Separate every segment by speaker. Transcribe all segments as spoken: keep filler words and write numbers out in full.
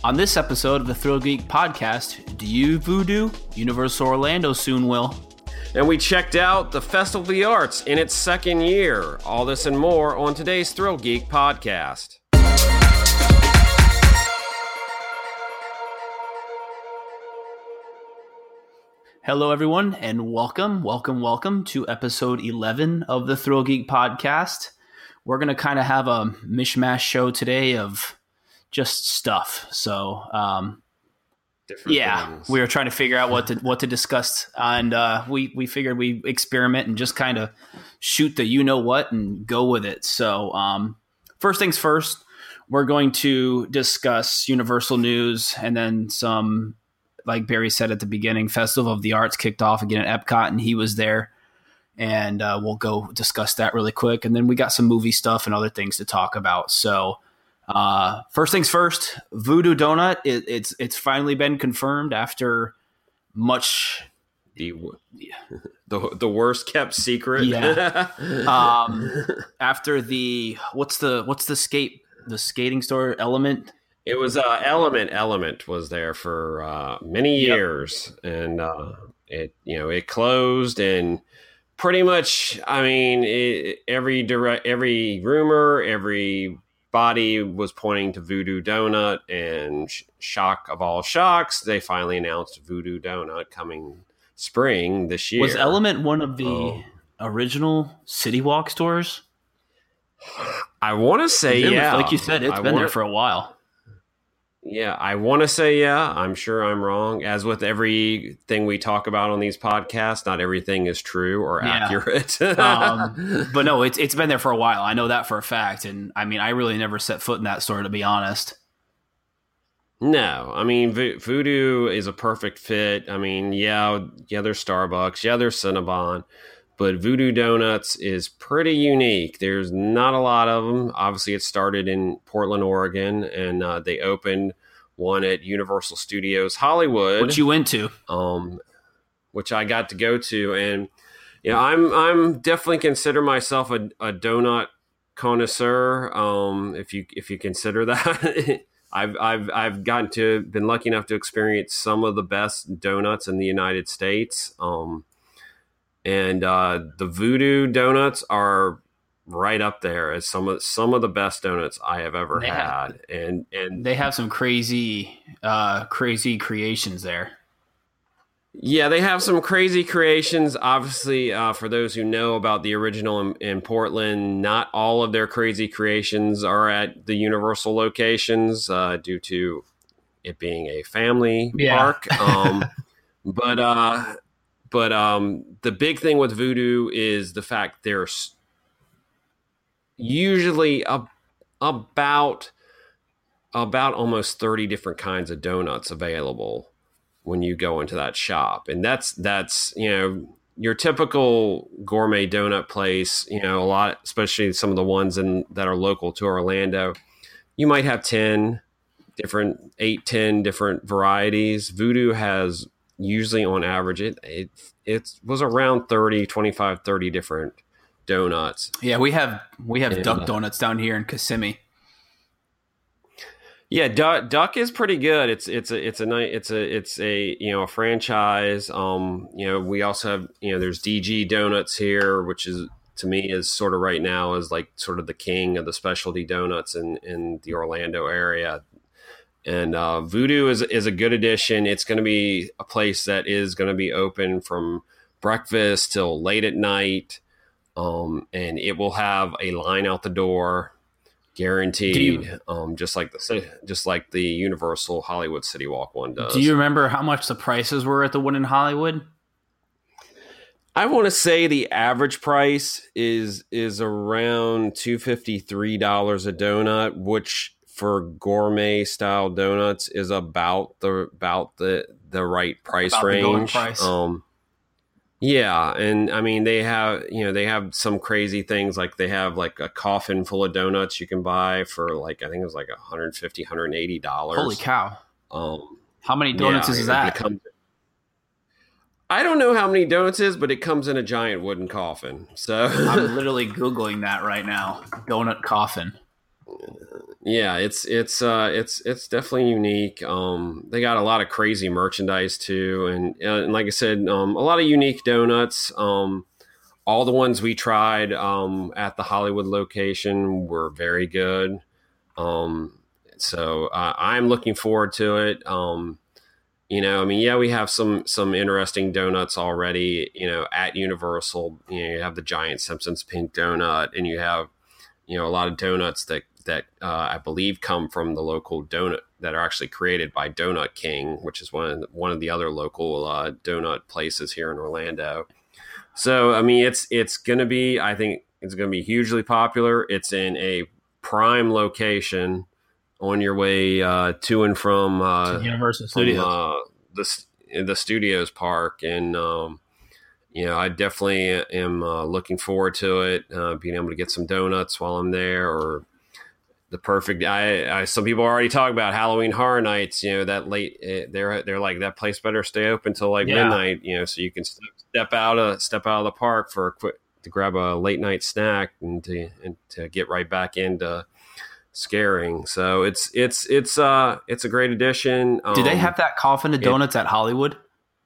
Speaker 1: On this episode of the Thrill Geek podcast, do you voodoo? Universal Orlando soon will.
Speaker 2: And we checked out the Festival of the Arts in its second year. All this and more on today's Thrill Geek podcast.
Speaker 1: Hello, everyone, and welcome, welcome, welcome to episode eleven of the Thrill Geek podcast. We're going to kind of have a mishmash show today of just stuff. So, um,
Speaker 2: Different
Speaker 1: yeah,
Speaker 2: things.
Speaker 1: we were trying to figure out what to what to discuss, and uh, we we figured we experiment and just kind of shoot the you know what and go with it. So, um, first things first, we're going to discuss Universal news, and then some. Like Barry said at the beginning, Festival of the Arts kicked off again at Epcot, and he was there. And uh, we'll go discuss that really quick. And then we got some movie stuff and other things to talk about. So uh, first things first, Voodoo Doughnut, it, it's it's finally been confirmed after much...
Speaker 2: The, the, the worst kept secret.
Speaker 1: Yeah. um, after the... What's the what's the skate the skating store Element?
Speaker 2: It was uh, Element. Element was there for uh, many
Speaker 1: Yep.
Speaker 2: years, and uh, it you know it closed, and pretty much, I mean, it, every direct, every rumor, every body was pointing to Voodoo Doughnut, and sh- shock of all shocks, they finally announced Voodoo Doughnut coming spring this year.
Speaker 1: Was Element one of the
Speaker 2: Oh.
Speaker 1: original City Walk stores?
Speaker 2: I want to say
Speaker 1: It was-
Speaker 2: yeah,
Speaker 1: like you said, it's
Speaker 2: I
Speaker 1: been
Speaker 2: wanna-
Speaker 1: there for a while.
Speaker 2: Yeah, I want to say yeah. I'm sure I'm wrong. As with everything we talk about on these podcasts, not everything is true or
Speaker 1: Yeah.
Speaker 2: accurate.
Speaker 1: um, but no, it's it's been there for a while. I know that for a fact. And I mean, I really never set foot in that store, to be honest.
Speaker 2: No, I mean, Vo- Voodoo is a perfect fit. I mean, yeah, yeah, there's Starbucks, yeah, there's Cinnabon, but Voodoo Doughnuts is pretty unique. There's not a lot of them. Obviously, it started in Portland, Oregon, and uh, they opened one at Universal Studios Hollywood.
Speaker 1: What you went to?
Speaker 2: um, which I got to go to, and you know, I'm I'm definitely consider myself a, a donut connoisseur. Um, if you if you consider that, I've I've I've gotten to been lucky enough to experience some of the best donuts in the United States. Um, and uh, the Voodoo Doughnuts are right up there as some of some of the best donuts I have ever
Speaker 1: They
Speaker 2: had,
Speaker 1: have-
Speaker 2: and and
Speaker 1: They have some crazy, uh, crazy creations there.
Speaker 2: Yeah, they have some crazy creations. Obviously, uh, for those who know about the original in, in Portland, not all of their crazy creations are at the Universal locations uh, due to it being a family
Speaker 1: Yeah.
Speaker 2: park. Um, but uh, but um, the big thing with Voodoo is the fact there's usually a, about about almost thirty different kinds of donuts available when you go into that shop. And that's, that's, you know, your typical gourmet donut place, you know, a lot, especially some of the ones in that are local to Orlando, you might have ten different, eight, ten different varieties. Voodoo has usually on average, it, it, it was around thirty, twenty-five, thirty different donuts.
Speaker 1: Yeah, we have we have
Speaker 2: Yeah.
Speaker 1: duck donuts down here in Kissimmee.
Speaker 2: Yeah, Duck, Duck is pretty good. It's it's a it's a nice it's a it's a you know a franchise. Um, you know, we also have you know there's D G Donuts here, which is to me is sort of right now is like sort of the king of the specialty donuts in in the Orlando area. And uh, Voodoo is is a good addition. It's going to be a place that is going to be open from breakfast till late at night, um, and it will have a line out the door. Guaranteed,
Speaker 1: you-
Speaker 2: um, just like the just like the Universal Hollywood City Walk one does.
Speaker 1: Do you remember how much the prices were at the one in Hollywood?
Speaker 2: I want to say the average price is is around two fifty three dollars a donut, which for gourmet style donuts is about the about the the right price
Speaker 1: About the going
Speaker 2: range.
Speaker 1: price.
Speaker 2: Um, yeah, and I mean they have you know they have some crazy things like they have like a coffin full of donuts you can buy for like I think it was like one hundred fifty dollars, one hundred eighty dollars.
Speaker 1: Holy cow!
Speaker 2: Um,
Speaker 1: How many donuts
Speaker 2: yeah,
Speaker 1: is
Speaker 2: it
Speaker 1: that?
Speaker 2: becomes- I don't know how many donuts is, but it comes in a giant wooden coffin. So
Speaker 1: I'm literally Googling that right now. Donut coffin.
Speaker 2: Yeah, it's it's uh it's it's definitely unique. Um, they got a lot of crazy merchandise too, and uh, and like I said, um, a lot of unique donuts. Um, all the ones we tried um at the Hollywood location were very good. Um, so uh, I'm looking forward to it. Um, you know, I mean, yeah, we have some some interesting donuts already. You know, at Universal, you know, you have the giant Simpsons pink donut, and you have you know a lot of donuts that that uh, I believe come from the local donut that are actually created by Donut King, which is one of the, one of the other local uh, donut places here in Orlando. So I mean, it's it's going to be I think it's going to be hugely popular. It's in a prime location on your way uh, to and from uh,
Speaker 1: To Universal
Speaker 2: from
Speaker 1: Studios.
Speaker 2: uh, the the studios park, and um, you know I definitely am uh, looking forward to it. Uh, being able to get some donuts while I'm there, or the perfect. I, I some people already talk about Halloween Horror Nights. You know that late. eh, They're they're like that place better stay open till like
Speaker 1: Yeah.
Speaker 2: midnight. You know, so you can step, step out of step out of the park for a quick to grab a late night snack and to and to get right back into scaring. So it's it's it's uh it's a great addition. Um,
Speaker 1: Do they have that coffin of
Speaker 2: it-
Speaker 1: donuts at Hollywood?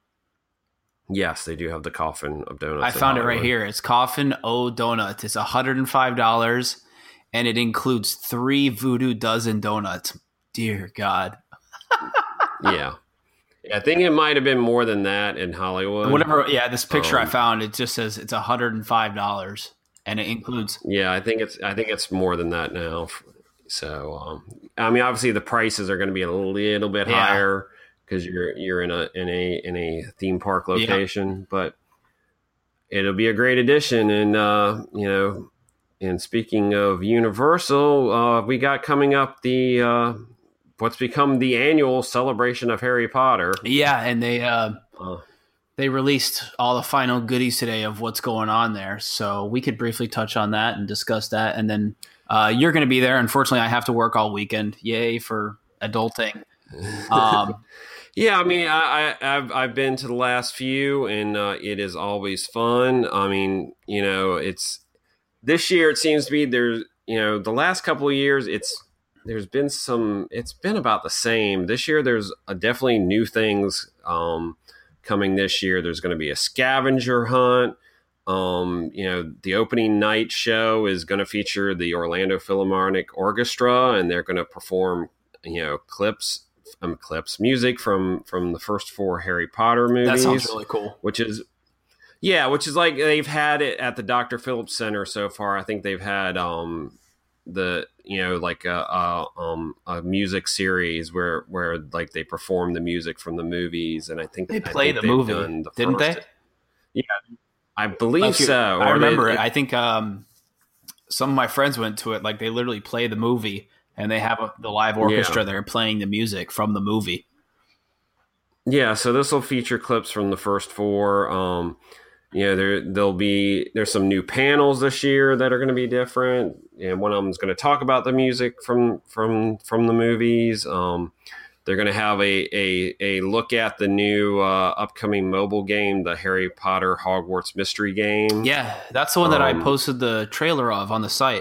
Speaker 2: Yes, they do have the coffin of donuts.
Speaker 1: I
Speaker 2: at
Speaker 1: found it right
Speaker 2: Hollywood.
Speaker 1: here. It's Coffin O Donuts. It's one hundred five dollars and it includes three Voodoo Dozen donuts. Dear God.
Speaker 2: Yeah. Yeah, I think it might have been more than that in Hollywood.
Speaker 1: Whatever. Yeah, this picture I
Speaker 2: Um,
Speaker 1: found, it just says it's one hundred five dollars and it includes.
Speaker 2: Yeah, I think it's I think it's more than that now. So, um, I mean, obviously the prices are going to be a little bit
Speaker 1: Yeah.
Speaker 2: higher because you're you're in a in a in a theme park location, but it'll be a great addition. And uh, you know, and speaking of Universal, uh, we got coming up the uh, what's become the annual celebration of Harry Potter.
Speaker 1: Yeah, and they uh,
Speaker 2: Uh,
Speaker 1: they released all the final goodies today of what's going on there. So we could briefly touch on that and discuss that. And then uh, you're going to be there. Unfortunately, I have to work all weekend. Yay for adulting. Um,
Speaker 2: Yeah, I mean, I, I, I've I've been to the last few, and uh, it is always fun. I mean, you know, it's this year. It seems to be there's, you know, the last couple of years, it's there's been some. It's been about the same. This year, there's uh definitely new things um, coming this year. There's going to be a scavenger hunt. Um, you know, the opening night show is going to feature the Orlando Philharmonic Orchestra, and they're going to perform, you know, clips um, clips music from from the first four Harry Potter movies.
Speaker 1: that sounds really cool.
Speaker 2: Which is yeah, which is like they've had it at the Doctor Phillips Center so far. I think they've had um the you know like a, a um a music series where where like they perform the music from the movies, and I think
Speaker 1: They
Speaker 2: I
Speaker 1: play
Speaker 2: think
Speaker 1: the
Speaker 2: they've
Speaker 1: movie,
Speaker 2: done the
Speaker 1: didn't
Speaker 2: first-
Speaker 1: they?
Speaker 2: Yeah, I believe
Speaker 1: Like,
Speaker 2: so.
Speaker 1: I
Speaker 2: Or
Speaker 1: remember
Speaker 2: they-
Speaker 1: it. I think um, some of my friends went to it. Like they literally play the movie, and they have a, the live orchestra
Speaker 2: Yeah.
Speaker 1: there playing the music from the movie.
Speaker 2: Yeah, so this will feature clips from the first four. Um, you know, there there'll be there's some new panels this year that are going to be different, and one of them is going to talk about the music from from from the movies. Um, they're going to have a, a a look at the new uh, upcoming mobile game, the Harry Potter Hogwarts Mystery Game.
Speaker 1: Yeah, that's the one that I
Speaker 2: Um,
Speaker 1: posted the trailer of on the site.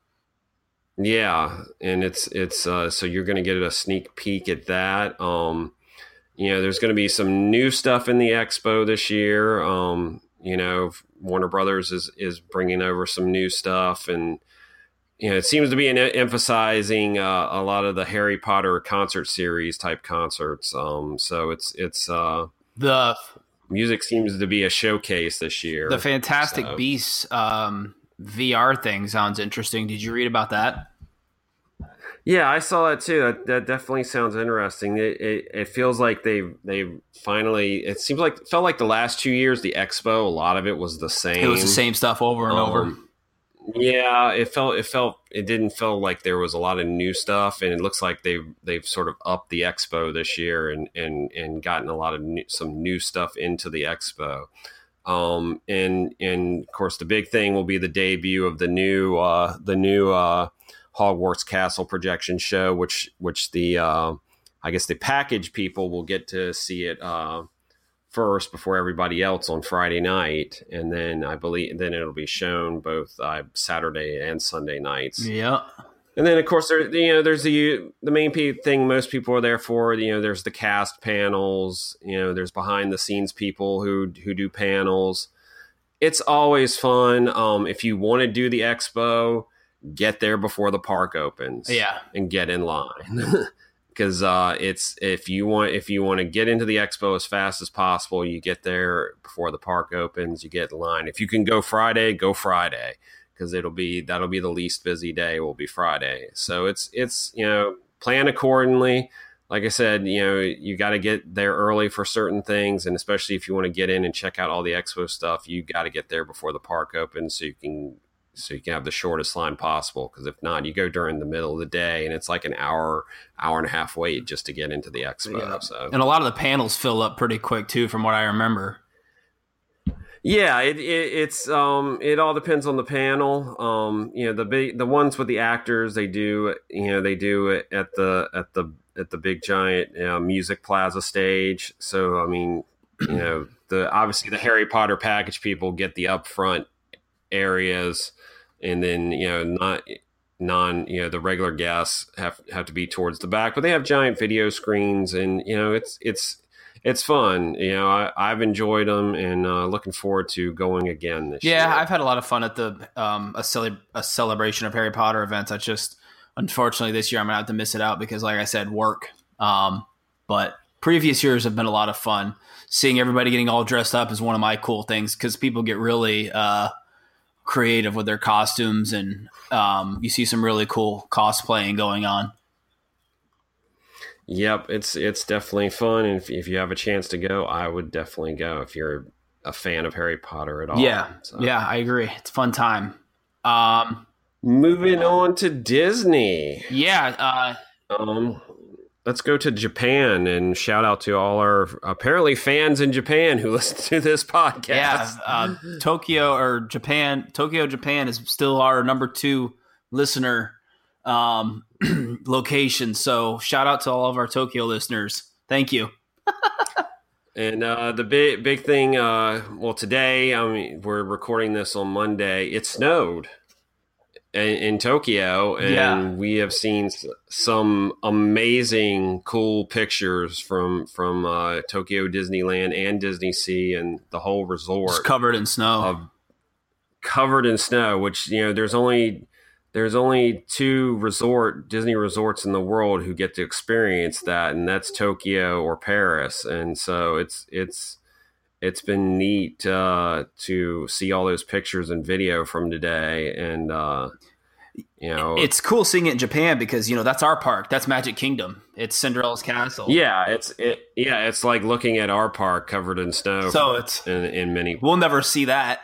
Speaker 2: Yeah, and it's it's uh, so you're going to get a sneak peek at that. Um, you know, there's going to be some new stuff in the expo this year. Um, you know, Warner Brothers is is bringing over some new stuff, and you know, it seems to be an, emphasizing uh, a lot of the Harry Potter concert series type concerts. Um, so it's it's uh,
Speaker 1: The
Speaker 2: music seems to be a showcase this year.
Speaker 1: the Fantastic
Speaker 2: So-
Speaker 1: Beasts um, V R thing sounds interesting. Did you read about that?
Speaker 2: Yeah, I saw that too. That, that definitely sounds interesting. It, it it feels like they they finally. It seems like felt like the last two years the expo. A lot of it was the same.
Speaker 1: It was the same stuff over and over.
Speaker 2: Um, Yeah, it felt it felt it didn't feel like there was a lot of new stuff, and it looks like they've they've sort of upped the expo this year and and and gotten a lot of new, some new stuff into the expo. Um, and and of course the big thing will be the debut of the new uh, the new uh, Hogwarts Castle projection show, which which the uh, I guess the package people will get to see it uh, first before everybody else on Friday night, and then I believe then it'll be shown both uh, Saturday and Sunday nights.
Speaker 1: Yeah.
Speaker 2: And then, of course, there you know there's the the main thing most people are there for. You know, there's the cast panels. You know, there's behind the scenes people who who do panels. It's always fun. Um, if you want to do the expo, get there before the park opens.
Speaker 1: Yeah,
Speaker 2: and get in line because uh, it's if you want if you want to get into the expo as fast as possible, you get there before the park opens. You get in line. If you can go Friday, go Friday. Because it'll be that'll be the least busy day will be Friday. So it's it's you know plan accordingly. Like I said, you know you got to get there early for certain things, and especially if you want to get in and check out all the expo stuff, you got to get there before the park opens so you can so you can have the shortest line possible. Because if not, you go during the middle of the day, and it's like an hour hour and a half wait just to get into the expo.
Speaker 1: Yeah.
Speaker 2: So
Speaker 1: and a lot of the panels fill up pretty quick too, from what I remember.
Speaker 2: Yeah, it, it it's um it all depends on the panel. Um, you know the big the ones with the actors they do you know they do it at the at the at the big giant you know, music plaza stage. So I mean you know the obviously the Harry Potter package people get the upfront areas, and then you know not non you know the regular guests have have to be towards the back, but they have giant video screens, and you know it's it's. It's fun. You know, I, I've enjoyed them and uh, looking forward to going again this
Speaker 1: yeah,
Speaker 2: year.
Speaker 1: Yeah, I've had a lot of fun at the um, a, cele- a celebration of Harry Potter events. I just, unfortunately, this year I'm going to have to miss it out because, like I said, work. Um, but previous years have been a lot of fun. Seeing everybody getting all dressed up is one of my cool things because people get really uh, creative with their costumes, and um, you see some really cool cosplaying going on.
Speaker 2: Yep, it's it's definitely fun, and if, if you have a chance to go, I would definitely go if you're a fan of Harry Potter at all.
Speaker 1: Yeah, so. yeah, I agree. It's a fun time. Um,
Speaker 2: Moving on to Disney.
Speaker 1: Yeah. Uh,
Speaker 2: um, let's go to Japan and shout out to all our apparently fans in Japan who listen to this podcast.
Speaker 1: Yeah, uh, Tokyo or Japan, Tokyo, Japan is still our number two listener um location, so shout out to all of our Tokyo listeners. Thank you.
Speaker 2: And uh the big big thing uh well today, I mean we're recording this on Monday, it snowed in, in Tokyo, and yeah. we have seen some amazing cool pictures from from uh Tokyo Disneyland and Disney Sea, and the whole resort
Speaker 1: just covered in snow
Speaker 2: uh, covered in snow, which you know there's only There's only two resort Disney resorts in the world who get to experience that, and that's Tokyo or Paris. And so it's it's it's been neat uh, to see all those pictures and video from today, and uh, you know
Speaker 1: it's cool seeing it in Japan because you know that's our park, that's Magic Kingdom, it's Cinderella's castle.
Speaker 2: Yeah, it's it, yeah, it's like looking at our park covered in snow.
Speaker 1: So it's
Speaker 2: in, in many.
Speaker 1: We'll never see that.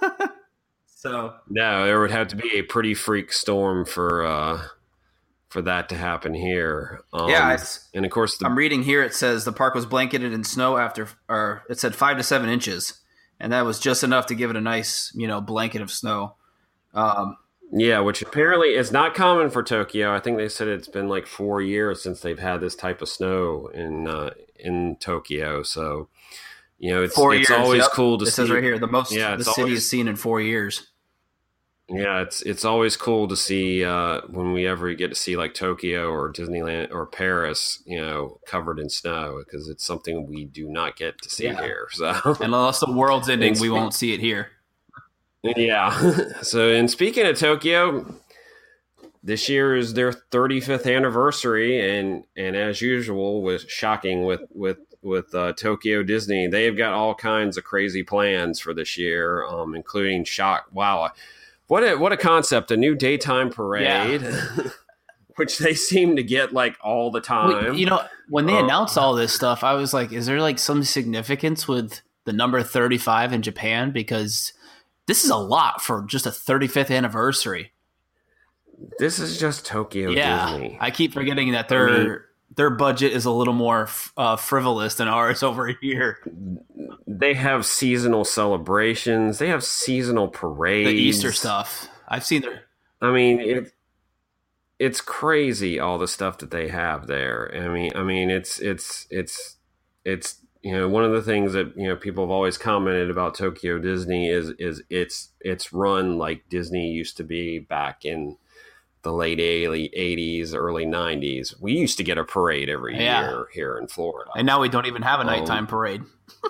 Speaker 1: So
Speaker 2: no, there would have to be a pretty freak storm for uh, for that to happen here. Um,
Speaker 1: yeah, it's,
Speaker 2: and of course, the,
Speaker 1: I'm reading here. It says the park was blanketed in snow after, or it said five to seven inches, and that was just enough to give it a nice, you know, blanket of snow. Um,
Speaker 2: yeah, which apparently is not common for Tokyo. I think they said it's been like four years since they've had this type of snow in uh, in Tokyo. So. You know, it's
Speaker 1: four
Speaker 2: it's
Speaker 1: years,
Speaker 2: always
Speaker 1: yep.
Speaker 2: cool to
Speaker 1: it
Speaker 2: see.
Speaker 1: It says right here, the most
Speaker 2: yeah,
Speaker 1: the city
Speaker 2: always,
Speaker 1: has seen in four years.
Speaker 2: Yeah, it's it's always cool to see uh, when we ever get to see like Tokyo or Disneyland or Paris, you know, covered in snow, because it's something we do not get to see yeah. here. So,
Speaker 1: unless the world's ending, we won't see it here.
Speaker 2: Yeah. So, and speaking of Tokyo, this year is their thirty-fifth anniversary, and and as usual, was shocking with with. with uh, Tokyo Disney. They've got all kinds of crazy plans for this year, um, including shock. Wow. What a, what a concept, a new daytime parade, yeah. which they seem to get like all the time.
Speaker 1: Well, you know, when they um, announced all this stuff, I was like, is there like some significance with the number thirty-five in Japan? Because this is a lot for just a thirty-fifth anniversary.
Speaker 2: This is just Tokyo
Speaker 1: yeah,
Speaker 2: Disney.
Speaker 1: I keep forgetting that they're... I mean, their budget is a little more uh, frivolous than ours over here.
Speaker 2: They have seasonal celebrations. They have seasonal parades.
Speaker 1: The Easter stuff. I've seen their...
Speaker 2: I mean, it, it's crazy all the stuff that they have there. I mean, I mean, it's it's it's it's you know one of the things that you know people have always commented about Tokyo Disney is is it's it's run like Disney used to be back in the late eighties, early nineties, we used to get a parade every
Speaker 1: yeah.
Speaker 2: year here in Florida.
Speaker 1: And now we don't even have a nighttime um, parade.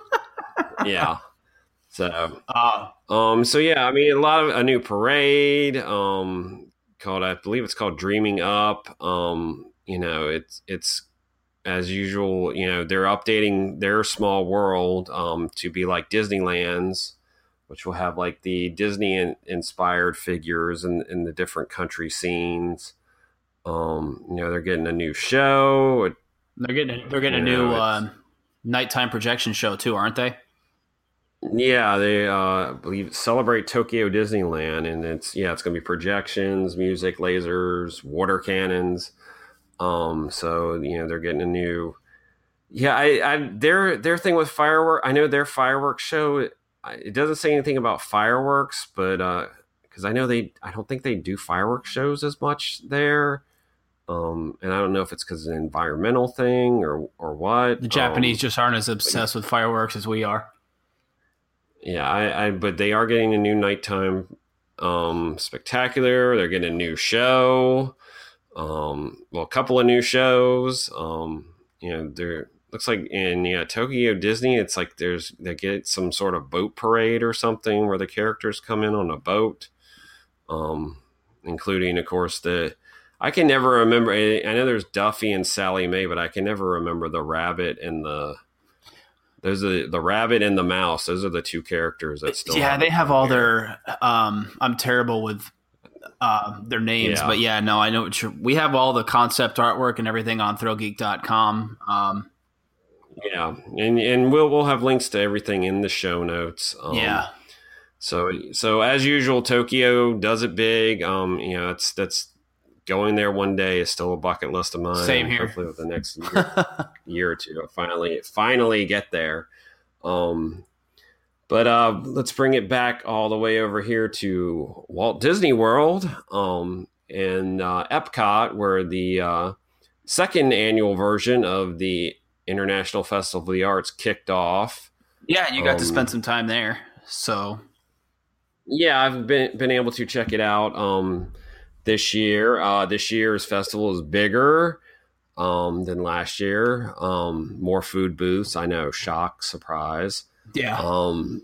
Speaker 2: yeah. So,
Speaker 1: uh,
Speaker 2: um, so yeah, I mean, a lot of a new parade, um, called, I believe it's called Dreaming Up. Um, you know, it's, it's as usual, you know, they're updating their small world, um, to be like Disneyland's, which will have like the Disney inspired figures and in, in the different country scenes. Um, you know, they're getting a new show.
Speaker 1: They're getting, a, they're getting a new, know, uh, nighttime projection show too, aren't they?
Speaker 2: Yeah, they uh, I believe Celebrate Tokyo Disneyland, and it's yeah, it's gonna be projections, music, lasers, water cannons. Um, so you know they're getting a new. Yeah, I, I their their thing with firework. I know their fireworks show. It doesn't say anything about fireworks, but because uh, I know they, I don't think they do fireworks shows as much there. Um, and I don't know if it's because it's an environmental thing or or what.
Speaker 1: The Japanese
Speaker 2: um,
Speaker 1: just aren't as obsessed with fireworks as we are.
Speaker 2: Yeah, I, I but they are getting a new nighttime um, spectacular. They're getting a new show. Um, well, a couple of new shows. Um, you know, there looks like in yeah Tokyo Disney, it's like there's they get some sort of boat parade or something where the characters come in on a boat. Um, including, of course, the I can never remember. I know there's Duffy and Sally Mae, but I can never remember the rabbit and the. Those are the, the rabbit and the mouse. Those are the two characters that still.
Speaker 1: Yeah, have they have all here. their. Um, I'm terrible with uh, their names, yeah. but yeah, no, I know what you're, we have all the concept artwork and everything on thrill geek dot com. Um,
Speaker 2: yeah, and and we'll we'll have links to everything in the show notes. Um,
Speaker 1: yeah.
Speaker 2: So so as usual, Tokyo does it big. Um, you know, it's that's. Going there one day is still a bucket list of mine.
Speaker 1: Same here.
Speaker 2: Hopefully, with the next year, year or two, I'll finally, finally get there. Um, but uh, let's bring it back all the way over here to Walt Disney World um, and uh, Epcot, where the uh, second annual version of the International Festival of the Arts kicked off.
Speaker 1: Yeah, you got um, to spend some time there. So,
Speaker 2: yeah, I've been been able to check it out. Um, This year, uh, this year's festival is bigger um, than last year. Um, more food booths. I know, shock, surprise.
Speaker 1: Yeah.
Speaker 2: Um,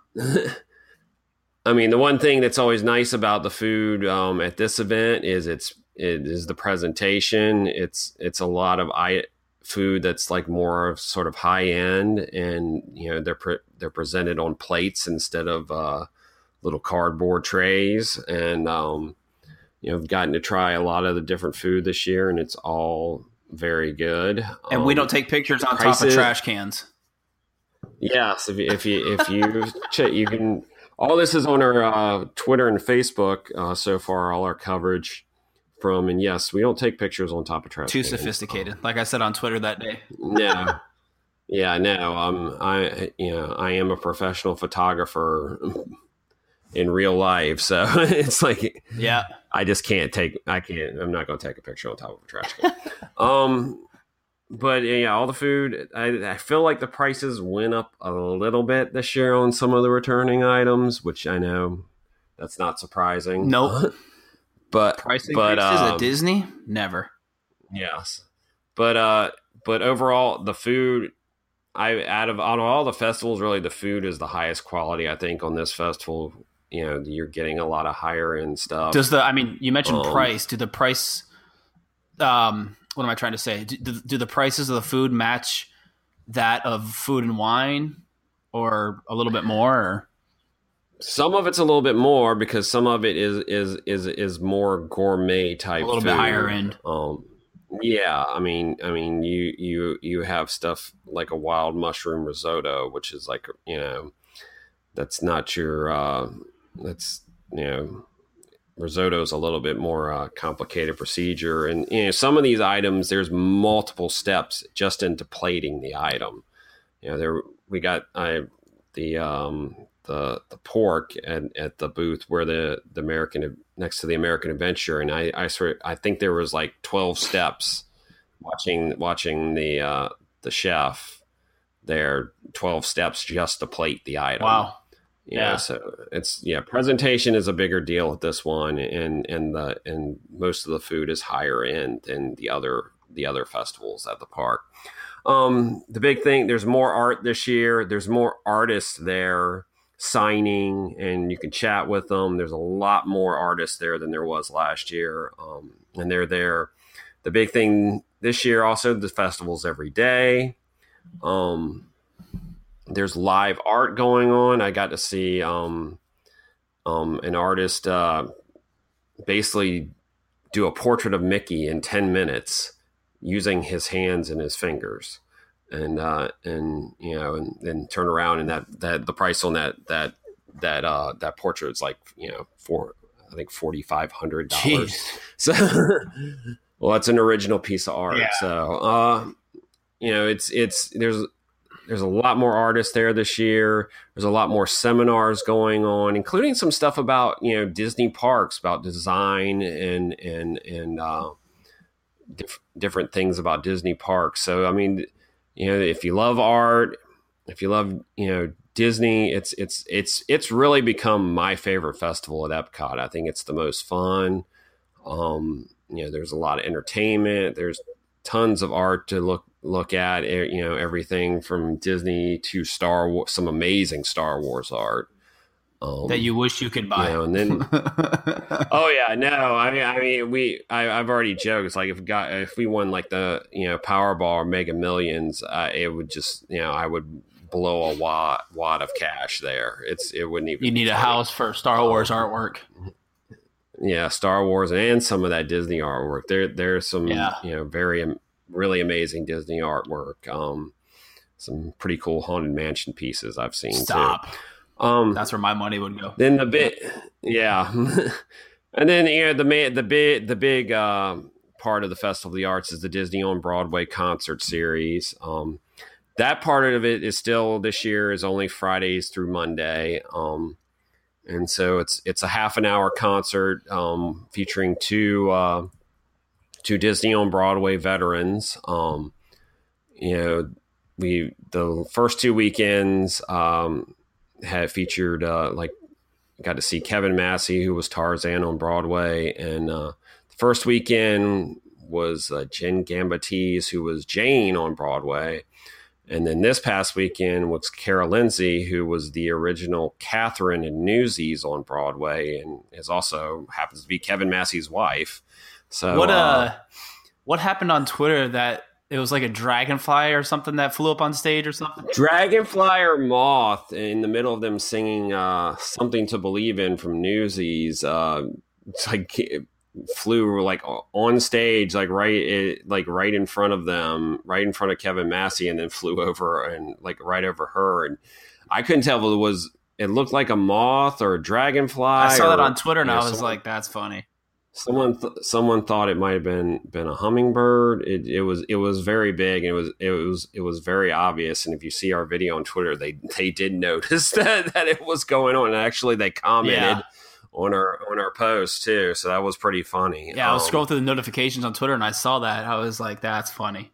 Speaker 2: I mean, the one thing that's always nice about the food um, at this event is it's it is the presentation. It's it's a lot of I, food that's like more of sort of high end, and you know they're pre- they're presented on plates instead of uh, little cardboard trays, and um, you know, I've gotten to try a lot of the different food this year, and it's all very good.
Speaker 1: And um, we don't take pictures on prices, top of trash cans.
Speaker 2: Yes, if you if you if you check, you can. All this is on our uh, Twitter and Facebook uh, so far. All our coverage from, and yes, we don't take pictures on top of trash.
Speaker 1: Too
Speaker 2: cans.
Speaker 1: sophisticated, like I said on Twitter that day.
Speaker 2: No, yeah, no. Um, I you know I am a professional photographer in real life, so it's like
Speaker 1: yeah.
Speaker 2: I just can't take, I can't, I'm not going to take a picture on top of a trash can. um, but yeah, all the food, I, I feel like the prices went up a little bit this year on some of the returning items, which I know that's not surprising.
Speaker 1: Nope.
Speaker 2: but,
Speaker 1: price
Speaker 2: but,
Speaker 1: increases
Speaker 2: um,
Speaker 1: at Disney? Never.
Speaker 2: Yes. But, uh, but overall the food, I, out of, out of all the festivals, really the food is the highest quality, I think, on this festival. You know, you're getting a lot of higher end stuff.
Speaker 1: Does the, I mean, you mentioned
Speaker 2: um,
Speaker 1: price. Do the price, um, what am I trying to say? Do, do, do the prices of the food match that of food and wine or a little bit more? Or?
Speaker 2: Some of it's a little bit more because some of it is, is, is, is more gourmet type.
Speaker 1: A little
Speaker 2: food.
Speaker 1: bit higher end.
Speaker 2: Um, yeah. I mean, I mean, you, you, you have stuff like a wild mushroom risotto, which is like, you know, that's not your, uh, that's, you know, risotto is a little bit more uh, complicated procedure. And, you know, some of these items, there's multiple steps just into plating the item. You know, there, we got I, the, um, the, the pork at, at the booth where the, the American, next to the American Adventure. And I, I swear, I think there was like twelve steps watching, watching the, uh, the chef there, twelve steps just to plate the item.
Speaker 1: Wow.
Speaker 2: You
Speaker 1: Yeah.
Speaker 2: know, so it's yeah, presentation is a bigger deal at this one, and and the and most of the food is higher end than the other the other festivals at the park. Um, the big thing, there's more art this year. There's more artists there signing, and you can chat with them. There's a lot more artists there than there was last year, um, and they're there. The big thing this year, also, the festival's every day. Um, there's live art going on. I got to see um, um, an artist uh, basically do a portrait of Mickey in ten minutes using his hands and his fingers. And, uh, and, you know, and then turn around, and that, that the price on that, that, that, uh, that portrait is like, you know, for, I think four thousand five hundred dollars. So, well, it's an original piece of art.
Speaker 1: Yeah.
Speaker 2: So, uh, you know, it's, it's, there's, there's a lot more artists there this year. There's a lot more seminars going on, including some stuff about, you know, Disney parks, about design and, and, and, uh, diff- different things about Disney parks. So, I mean, you know, if you love art, if you love, you know, Disney, it's, it's, it's, it's really become my favorite festival at Epcot. I think it's the most fun. Um, you know, there's a lot of entertainment. There's tons of art to look, look at, you know, everything from Disney to Star Wars, some amazing Star Wars art. Um,
Speaker 1: that you wish you could buy.
Speaker 2: You know, and then, oh yeah, no, I mean, I mean, we, I, I've already joked. It's like if we got, if we won like the, you know, Powerball or Mega Millions, uh, it would just, you know, I would blow a wad, wad of cash there. It's, it wouldn't even.
Speaker 1: You need a house for Star Wars artwork.
Speaker 2: Yeah, Star Wars and some of that Disney artwork. There, there's some,
Speaker 1: Yeah.
Speaker 2: you know, very, really amazing Disney artwork. Um, some pretty cool Haunted Mansion pieces I've seen
Speaker 1: Stop.
Speaker 2: too. Um,
Speaker 1: That's where my money would go.
Speaker 2: Then the bit, yeah, and then you know the main, the big, the big uh, part of the Festival of the Arts is the Disney on Broadway concert series. Um, that part of it is still this year is only Fridays through Monday, um, and so it's it's a half an hour concert um, featuring two uh, two Disney on Broadway veterans. Um, you know, we the first two weekends. Um, had featured uh, like got to see Kevin Massey, who was Tarzan on Broadway, and uh, the first weekend was uh, Jen Gambatese, who was Jane on Broadway, and then this past weekend was Cara Lindsay, who was the original Catherine in Newsies on Broadway, and is also happens to be Kevin Massey's wife. So
Speaker 1: What uh,
Speaker 2: uh
Speaker 1: what happened on Twitter that it was like a dragonfly or something that flew up on stage or something?
Speaker 2: Dragonfly or moth in the middle of them singing uh, Something to Believe in from Newsies. Uh, it's like it flew like on stage, like right, it, like right in front of them, right in front of Kevin Massey, and then flew over and like right over her. And I couldn't tell if it was, it looked like a moth or a dragonfly.
Speaker 1: I saw
Speaker 2: or,
Speaker 1: that on Twitter and
Speaker 2: you know,
Speaker 1: I was
Speaker 2: someone,
Speaker 1: like, that's funny.
Speaker 2: Someone, th- someone thought it might have been been a hummingbird. It, it was, it was very big. And it was, it was, it was very obvious. And if you see our video on Twitter, they, they did notice that that it was going on. And actually, they commented
Speaker 1: Yeah.
Speaker 2: on our on our post too. So that was pretty funny.
Speaker 1: Yeah, I was
Speaker 2: Um,
Speaker 1: scrolling through the notifications on Twitter and I saw that. I was like, that's funny.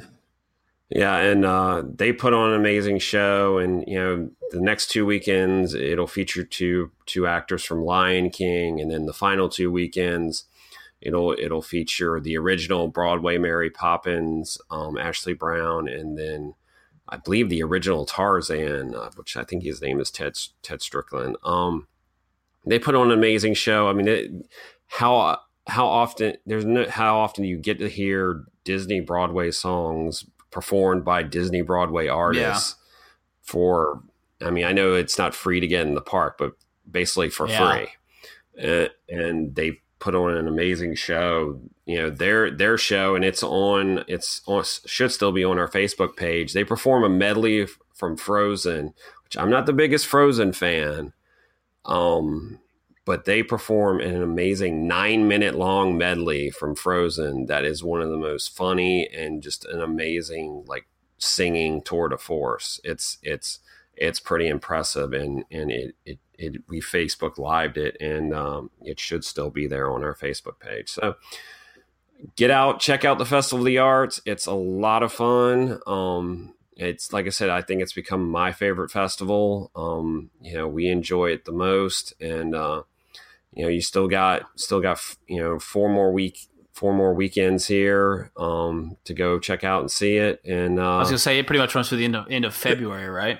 Speaker 2: Yeah, and uh, they put on an amazing show, and you know the next two weekends it'll feature two two actors from Lion King, and then the final two weekends it'll it'll feature the original Broadway Mary Poppins, um, Ashley Brown, and then I believe the original Tarzan, uh, which I think his name is Ted Ted Strickland. Um, they put on an amazing show. I mean, it, how how often there's no how often you get to hear Disney Broadway songs performed by Disney Broadway artists yeah. for, I mean, I know it's not free to get in the park, but basically for yeah. free. Uh, and they put on an amazing show, you know, their, their show, and it's on, it's on, should still be on our Facebook page. They perform a medley f- from Frozen, which I'm not the biggest Frozen fan. Um, but they perform an amazing nine minute long medley from Frozen that is one of the most funny and just an amazing like singing tour de force. It's it's it's pretty impressive, and and it it, it we Facebook lived it, and um, it should still be there on our Facebook page. So get out, check out the Festival of the Arts. It's a lot of fun. Um, it's like I said, I think it's become my favorite festival. Um, you know, we enjoy it the most, and uh, you know, you still got still got you know four more week four more weekends here um, to go check out and see it. And uh,
Speaker 1: I was gonna say it pretty much runs through the end of end of February, right?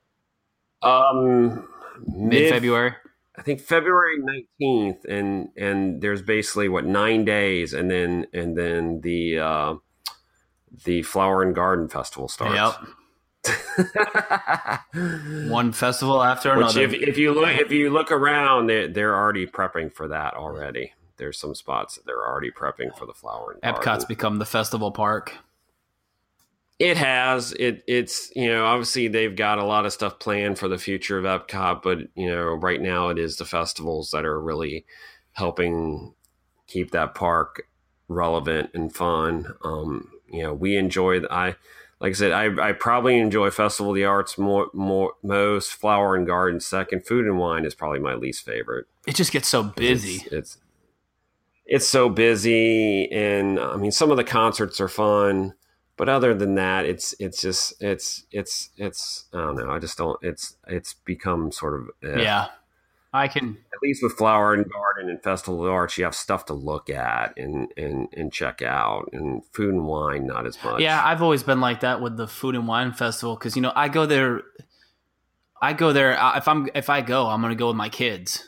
Speaker 2: Um,
Speaker 1: Mid February.
Speaker 2: I think February nineteenth, and and there's basically what nine days, and then and then the uh, the Flower and Garden Festival starts.
Speaker 1: Yep. One festival after
Speaker 2: Which
Speaker 1: another.
Speaker 2: if, if you look if you look around, they're, they're already prepping for that already. There's some spots that they're already prepping for the Flower and Garden.
Speaker 1: Epcot's become the festival park.
Speaker 2: It has. It it's you know obviously they've got a lot of stuff planned for the future of Epcot, but you know right now it is the festivals that are really helping keep that park relevant and fun. Um, you know we enjoy. The, I like I said I I probably enjoy Festival of the Arts more more most. Flower and Garden second. Food and Wine is probably my least favorite.
Speaker 1: It just gets so busy.
Speaker 2: It's it's, it's so busy, and I mean some of the concerts are fun. But other than that, it's it's just it's it's it's I don't know. I just don't. It's it's become sort of eh.
Speaker 1: Yeah. I can
Speaker 2: At least with Flower and Garden and Festival of the Arts, you have stuff to look at and and and check out. And Food and Wine, not as much.
Speaker 1: Yeah, I've always been like that with the Food and Wine Festival because you know I go there. I go there if I'm if I go, I'm going to go with my kids,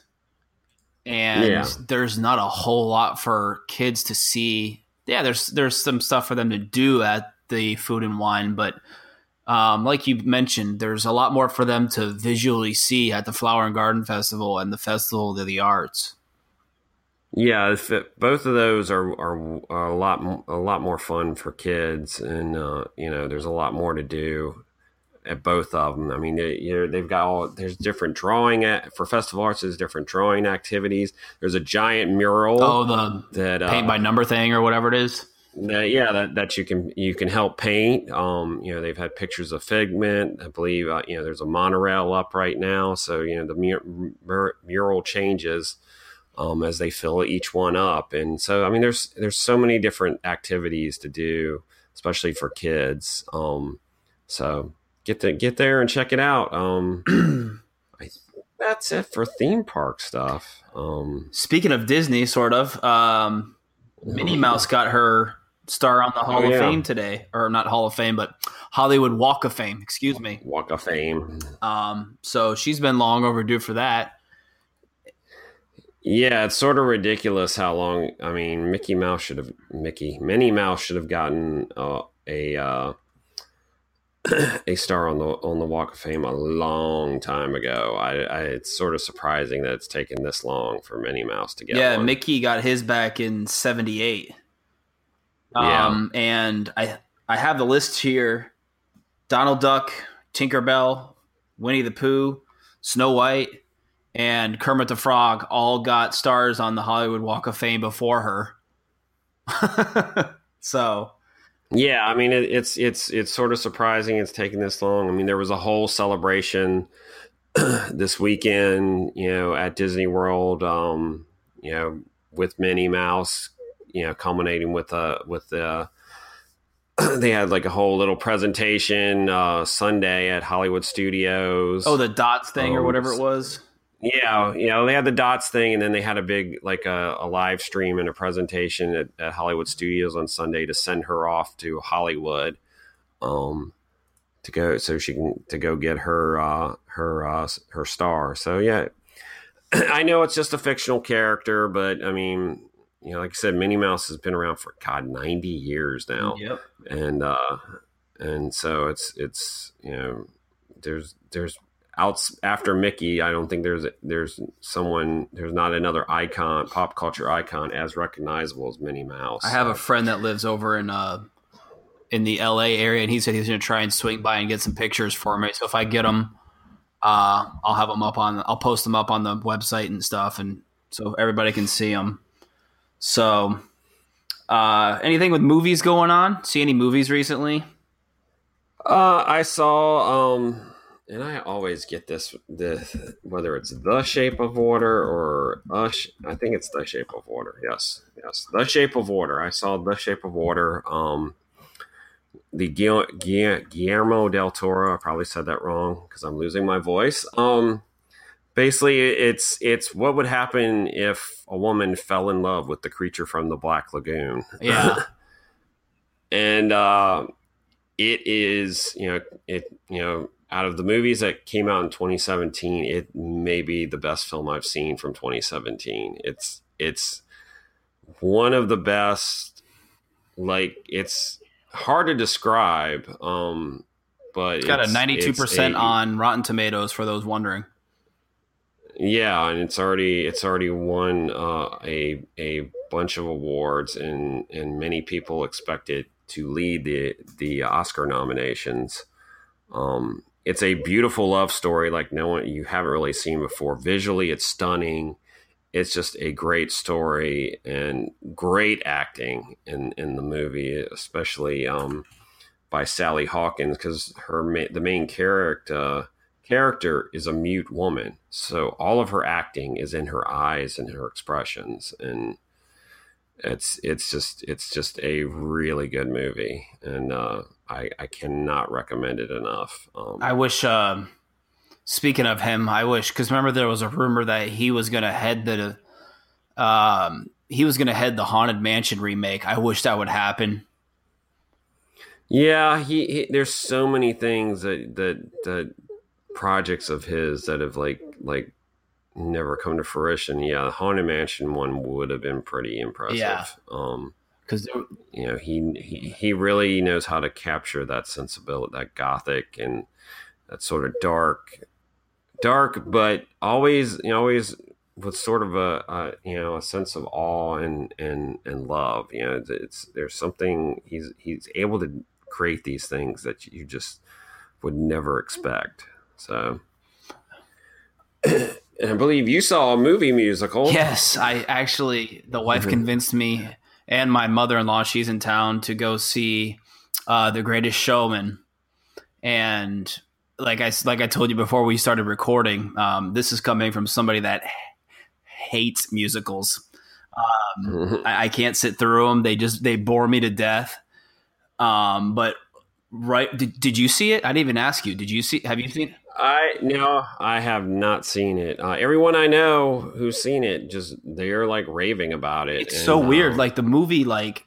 Speaker 1: and
Speaker 2: Yeah.
Speaker 1: there's not a whole lot for kids to see. Yeah, there's there's some stuff for them to do at the Food and Wine, but um, like you mentioned, there's a lot more for them to visually see at the Flower and Garden Festival and the Festival of the Arts.
Speaker 2: Yeah, if it, both of those are, are are a lot a lot more fun for kids, and uh, you know, there's a lot more to do at both of them. I mean, they, you know, they've got all there's different drawing at, for Festival Arts. There's different drawing activities. There's a giant mural.
Speaker 1: Oh, the
Speaker 2: that
Speaker 1: paint
Speaker 2: uh,
Speaker 1: by number thing or whatever it is.
Speaker 2: that, yeah, that, that you can you can help paint. Um, you know, they've had pictures of Figment. I believe uh, you know there's a monorail up right now, so you know the mur- mur- mural changes um, as they fill each one up, and so I mean there's there's so many different activities to do, especially for kids. Um, so get to get there and check it out. Um, I think that's it for theme park stuff. Um,
Speaker 1: Speaking of Disney, sort of, um, Minnie Mouse got her star on the Hall
Speaker 2: Oh,
Speaker 1: of
Speaker 2: yeah.
Speaker 1: Fame today, or not Hall of Fame, but Hollywood Walk of Fame. Excuse me.
Speaker 2: Walk of Fame.
Speaker 1: Um, so she's been long overdue for that.
Speaker 2: Yeah, it's sort of ridiculous how long. I mean, Mickey Mouse should have Mickey Minnie Mouse should have gotten uh, a uh, a star on the on the Walk of Fame a long time ago. I, I it's sort of surprising that it's taken this long for Minnie Mouse to get
Speaker 1: Yeah,
Speaker 2: one.
Speaker 1: Mickey got his back in seventy-eight.
Speaker 2: Yeah.
Speaker 1: Um, and I I have the list here: Donald Duck, Tinkerbell, Winnie the Pooh, Snow White, and Kermit the Frog all got stars on the Hollywood Walk of Fame before her. So
Speaker 2: Yeah, I mean it, it's it's it's sort of surprising it's taken this long. I mean there was a whole celebration this weekend, you know, at Disney World, um, you know, with Minnie Mouse, you know, culminating with uh with the they had like a whole little presentation uh, Sunday at Hollywood Studios.
Speaker 1: oh, the dots thing or
Speaker 2: Um,
Speaker 1: whatever it was.
Speaker 2: Yeah, you know, they had the dots thing, and then they had a big, like a, a live stream and a presentation at, at Hollywood Studios on Sunday to send her off to Hollywood, um, to go so she can to go get her uh, her uh, her star. So yeah, I know it's just a fictional character, but I mean, you know, like I said, Minnie Mouse has been around for God ninety years now,
Speaker 1: Yep.
Speaker 2: and uh, and so it's it's you know, there's there's. Outs after Mickey, I don't think there's there's someone there's not another icon, pop culture icon as recognizable as Minnie Mouse.
Speaker 1: I have a friend that lives over in uh in the L A area, and he said he's going to try and swing by and get some pictures for me. So if I get them, uh, I'll have them up on. I'll post them up on the website and stuff, and so everybody can see them. So, uh, anything with movies going on? See any movies recently?
Speaker 2: Uh, I saw, um, and I always get this the whether it's The Shape of Water or uh, I think it's The Shape of Water. Yes, yes, The Shape of Water. I saw The Shape of Water. Um, the Guil- Guil- Guillermo del Toro. I probably said that wrong because I'm losing my voice. Um, basically, it's it's what would happen if a woman fell in love with the creature from the Black Lagoon.
Speaker 1: Yeah.
Speaker 2: And uh, it is, you know, it you know, out of the movies that came out in twenty seventeen, it may be the best film I've seen from twenty seventeen. It's it's one of the best. Like, it's hard to describe, um, but
Speaker 1: It's got
Speaker 2: it's,
Speaker 1: a ninety-two percent
Speaker 2: a,
Speaker 1: on Rotten Tomatoes for those wondering.
Speaker 2: Yeah, and it's already it's already won uh, a a bunch of awards, and and many people expect it to lead the the Oscar nominations. Um, it's a beautiful love story like no one you haven't really seen before. Visually, it's stunning. It's just a great story and great acting in in the movie, especially um, by Sally Hawkins, because her ma- the main character character is a mute woman, so all of her acting is in her eyes and her expressions, and it's it's just it's just a really good movie, and uh, I I cannot recommend it enough. Um,
Speaker 1: I wish. Um, speaking of him, I wish because remember there was a rumor that he was going to head the um, he was going to head the Haunted Mansion remake. I wish that would happen.
Speaker 2: Yeah, he, he there's so many things that that that projects of his that have like like never come to fruition. Yeah, the Haunted Mansion one would have been pretty impressive.
Speaker 1: Yeah.
Speaker 2: Um,
Speaker 1: because
Speaker 2: you know he, he he really knows how to capture that sensibility, that gothic and that sort of dark, dark, but always you know always with sort of a, a you know a sense of awe and and and love. You know, it's there's something he's he's able to create these things that you just would never expect. So, and I believe you saw a movie musical.
Speaker 1: Yes, I actually, the wife convinced me and my mother-in-law, she's in town, to go see uh, The Greatest Showman. And like I, like I told you before we started recording, um, this is coming from somebody that hates musicals. Um, I, I can't sit through them. They just, they bore me to death. Um, but right. Did, did you see it? I didn't even ask you. Did you see, have you seen it?
Speaker 2: I no, I have not seen it. Uh, everyone I know who's seen it, just they're like raving about it.
Speaker 1: It's
Speaker 2: and,
Speaker 1: so weird.
Speaker 2: Um,
Speaker 1: Like the movie, like,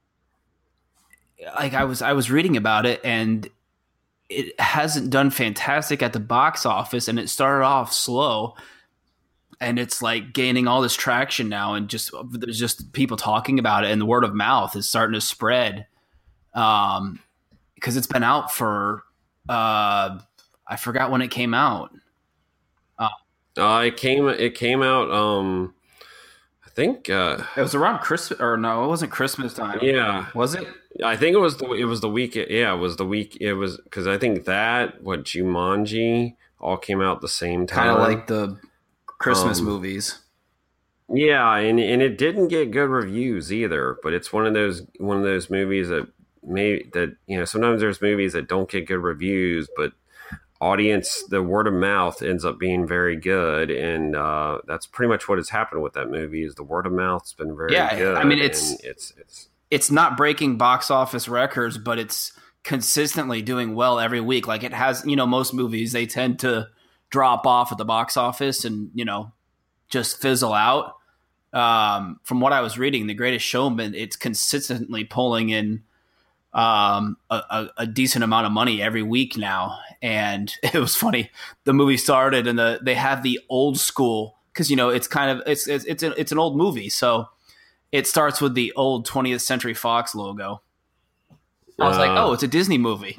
Speaker 1: like I was, I was reading about it, and it hasn't done fantastic at the box office, and it started off slow, and it's like gaining all this traction now, and just there's just people talking about it, and the word of mouth is starting to spread. Um, because it's been out for, uh. I forgot when it came out.
Speaker 2: Uh, it came it came out. Um, I think uh,
Speaker 1: it was around Christmas, or no, it wasn't Christmas time.
Speaker 2: Yeah,
Speaker 1: was it?
Speaker 2: I think it was the it was the week. Yeah, it was the week. It was because I think that what Jumanji all came out the same time,
Speaker 1: kind of like the Christmas
Speaker 2: um,
Speaker 1: movies.
Speaker 2: Yeah, and and it didn't get good reviews either. But it's one of those one of those movies that may that you know sometimes there's movies that don't get good reviews, but audience, the word of mouth ends up being very good, and uh, that's pretty much what has happened with that movie. Is the word of mouth's been very
Speaker 1: yeah,
Speaker 2: good.
Speaker 1: I mean, it's
Speaker 2: it's it's
Speaker 1: it's not breaking box office records, but it's consistently doing well every week. Like it has, you know, most movies they tend to drop off at the box office and you know just fizzle out. Um, from what I was reading, The Greatest Showman, it's consistently pulling in um, a, a, a decent amount of money every week now. And it was funny. The movie started and the, they have the old school, cause you know, it's kind of, it's, it's, it's, a, it's an old movie. So it starts with the old twentieth Century Fox logo. I was uh, like, oh, it's a Disney movie.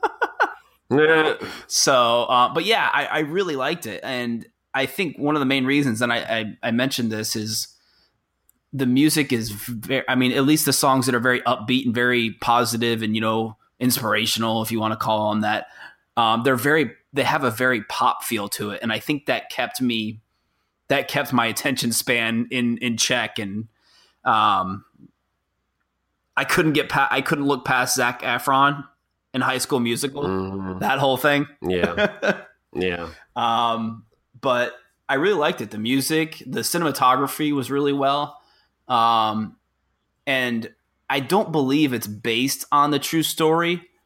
Speaker 2: Yeah.
Speaker 1: So, uh, but yeah, I, I really liked it. And I think one of the main reasons, and I, I, I mentioned this, is the music is very, I mean, at least the songs that are very upbeat and very positive and, you know, inspirational, if you want to call them that. Um, they're very, they have a very pop feel to it. And I think that kept me, that kept my attention span in, in check. And um, I couldn't get past, I couldn't look past Zac Efron in High School Musical, mm-hmm. that whole thing.
Speaker 2: Yeah. Yeah.
Speaker 1: um, but I really liked it. The music, the cinematography was really well. Um, and I don't believe it's based on the true story,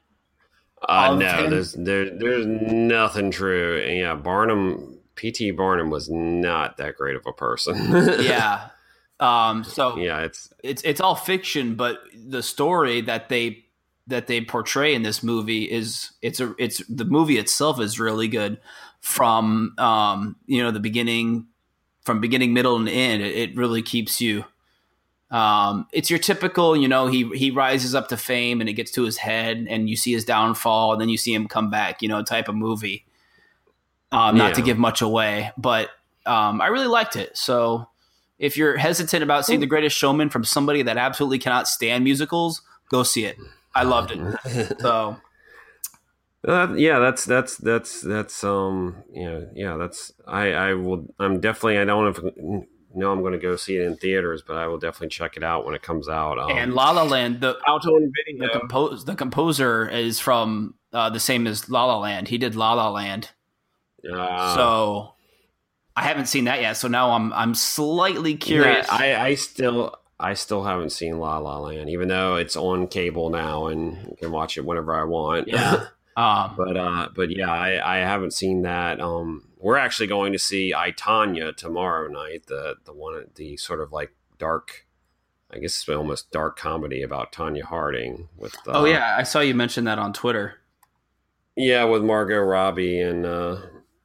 Speaker 2: Uh,
Speaker 1: of
Speaker 2: no,
Speaker 1: him?
Speaker 2: there's there, there's nothing true. And yeah, Barnum, P T. Barnum was not that great of a person.
Speaker 1: Yeah. Um, so
Speaker 2: yeah, it's
Speaker 1: it's it's all fiction, but the story that they that they portray in this movie is it's a it's the movie itself is really good from um, you know the beginning from beginning, middle, and end. It, it really keeps you. Um, it's your typical, you know, he he rises up to fame and it gets to his head, and you see his downfall, and then you see him come back, you know, type of movie. Um, not
Speaker 2: yeah.
Speaker 1: to give much away, but um, I really liked it. So if you're hesitant about seeing The Greatest Showman from somebody that absolutely cannot stand musicals, go see it. I loved it. So
Speaker 2: uh, yeah, that's that's that's that's um you know yeah that's I I will I'm definitely I don't know if know I'm going to go see it in theaters, but I will definitely check it out when it comes out. Um,
Speaker 1: and La La Land, the
Speaker 2: out on video.
Speaker 1: The, compos- the composer is from uh, the same as La La Land. He did La La Land.
Speaker 2: Uh,
Speaker 1: So I haven't seen that yet. So now I'm I'm slightly curious.
Speaker 2: Yeah, I, I still I still haven't seen La La Land, even though it's on cable now and I can watch it whenever I want.
Speaker 1: Yeah. Um,
Speaker 2: but uh, but yeah, I, I haven't seen that. Um, we're actually going to see I, Tonya tomorrow night. The the one the sort of like dark, I guess it's almost dark comedy about Tonya Harding with. Uh,
Speaker 1: oh yeah, I saw you mention that on Twitter.
Speaker 2: Yeah, with Margot Robbie and uh,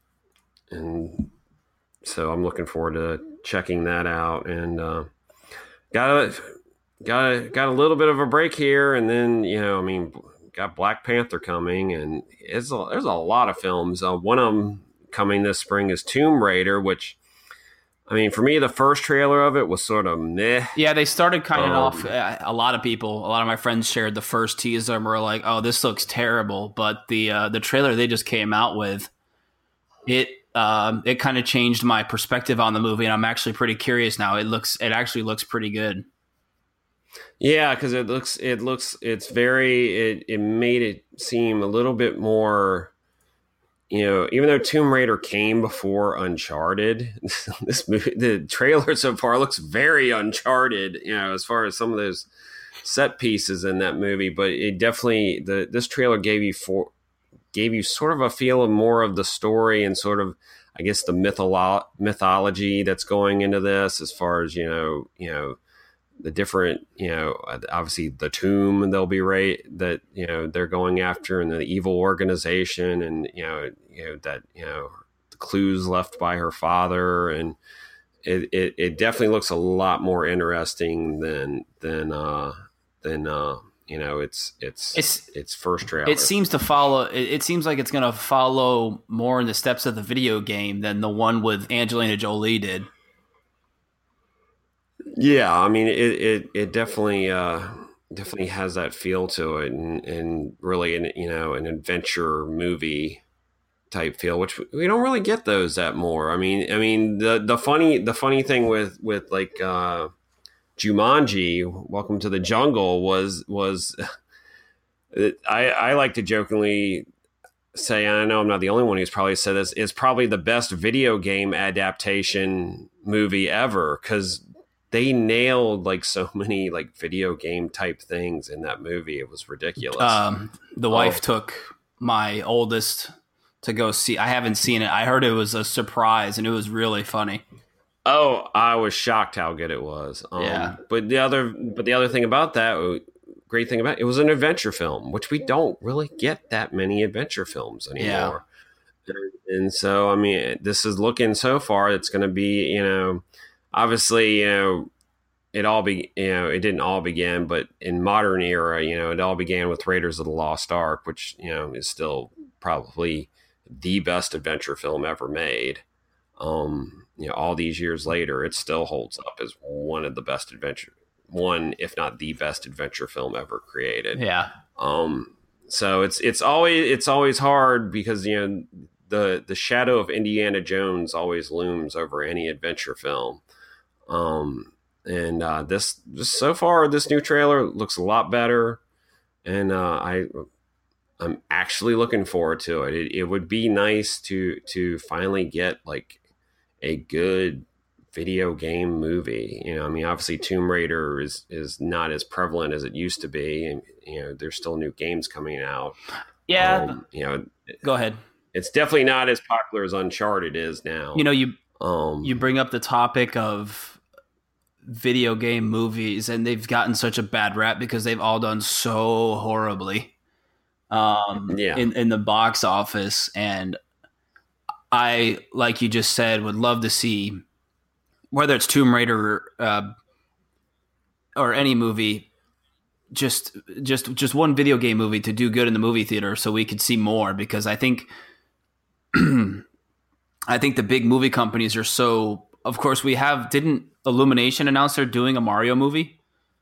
Speaker 2: and so I'm looking forward to checking that out. And uh, got a got a, got a little bit of a break here, and then you know, I mean, got Black Panther coming, and it's a, there's a lot of films. Uh, one of them coming this spring is Tomb Raider, which. I mean, for me, the first trailer of it was sort of meh.
Speaker 1: Yeah, they started kind of
Speaker 2: Um,
Speaker 1: off. Uh, a lot of people, a lot of my friends shared the first teaser and were like, "Oh, this looks terrible." But the uh, the trailer they just came out with, it um, it kind of changed my perspective on the movie, and I'm actually pretty curious now. It looks, it actually looks pretty good.
Speaker 2: Yeah, because it looks, it looks, it's very, it, it made it seem a little bit more. You know, even though Tomb Raider came before Uncharted, this movie, the trailer so far looks very Uncharted. You know, as far as some of those set pieces in that movie, but it definitely the this trailer gave you for gave you sort of a feel of more of the story and sort of, I guess, the mytholo- mythology that's going into this. As far as you know, you know. The different, you know, obviously the tomb they'll be right that, you know, they're going after and the evil organization and, you know, you know, that, you know, the clues left by her father. And it, it, it definitely looks a lot more interesting than, than, uh, than, uh, you know, it's, it's,
Speaker 1: It's
Speaker 2: it's first trailer.
Speaker 1: It seems to follow. It, it seems like it's going to follow more in the steps of the video game than the one with Angelina Jolie did.
Speaker 2: Yeah, I mean, it it, it definitely uh, definitely has that feel to it, and, and really, an, you know, an adventure movie type feel, which we don't really get those that more. I mean, I mean, the the funny the funny thing with with like uh, Jumanji, Welcome to the Jungle, was was I I like to jokingly say, and I know I'm not the only one who's probably said this, is probably the best video game adaptation movie ever, because they nailed like so many like video game type things in that movie. It was ridiculous.
Speaker 1: Um, the wife
Speaker 2: Oh.
Speaker 1: took my oldest to go see. I haven't seen it. I heard it was a surprise, and it was really funny.
Speaker 2: Oh, I was shocked how good it was. Um,
Speaker 1: Yeah.
Speaker 2: But the other, but the other thing about that, great thing about it, it was an adventure film, which we don't really get that many adventure films anymore. Yeah. And so, I mean, this is looking so far. It's going to be, you know, obviously, you know, it all be, you know, it didn't all begin, but in modern era, you know, it all began with Raiders of the Lost Ark, which, you know, is still probably the best adventure film ever made. Um, you know, all these years later, it still holds up as one of the best adventure, one, if not the best adventure film ever created.
Speaker 1: Yeah.
Speaker 2: Um, so it's, it's always, it's always hard because, you know, the, the shadow of Indiana Jones always looms over any adventure film. Um, and, uh, this, just so far, this new trailer looks a lot better. And, uh, I, I'm actually looking forward to it. It, it would be nice to, to finally get like a good video game movie. You know, I mean, obviously Tomb Raider is, is not as prevalent as it used to be. And, you know, there's still new games coming out.
Speaker 1: Yeah.
Speaker 2: Um, you know,
Speaker 1: Go ahead.
Speaker 2: it's definitely not as popular as Uncharted is now.
Speaker 1: You know, you
Speaker 2: um,
Speaker 1: you bring up the topic of video game movies, and they've gotten such a bad rap because they've all done so horribly um,
Speaker 2: yeah.
Speaker 1: in in the box office. And I, like you just said, would love to see whether it's Tomb Raider uh, or any movie, just just just one video game movie to do good in the movie theater, so we could see more. Because I think I think the big movie companies are so. Of course, we have didn't Illumination announce they're doing a Mario movie?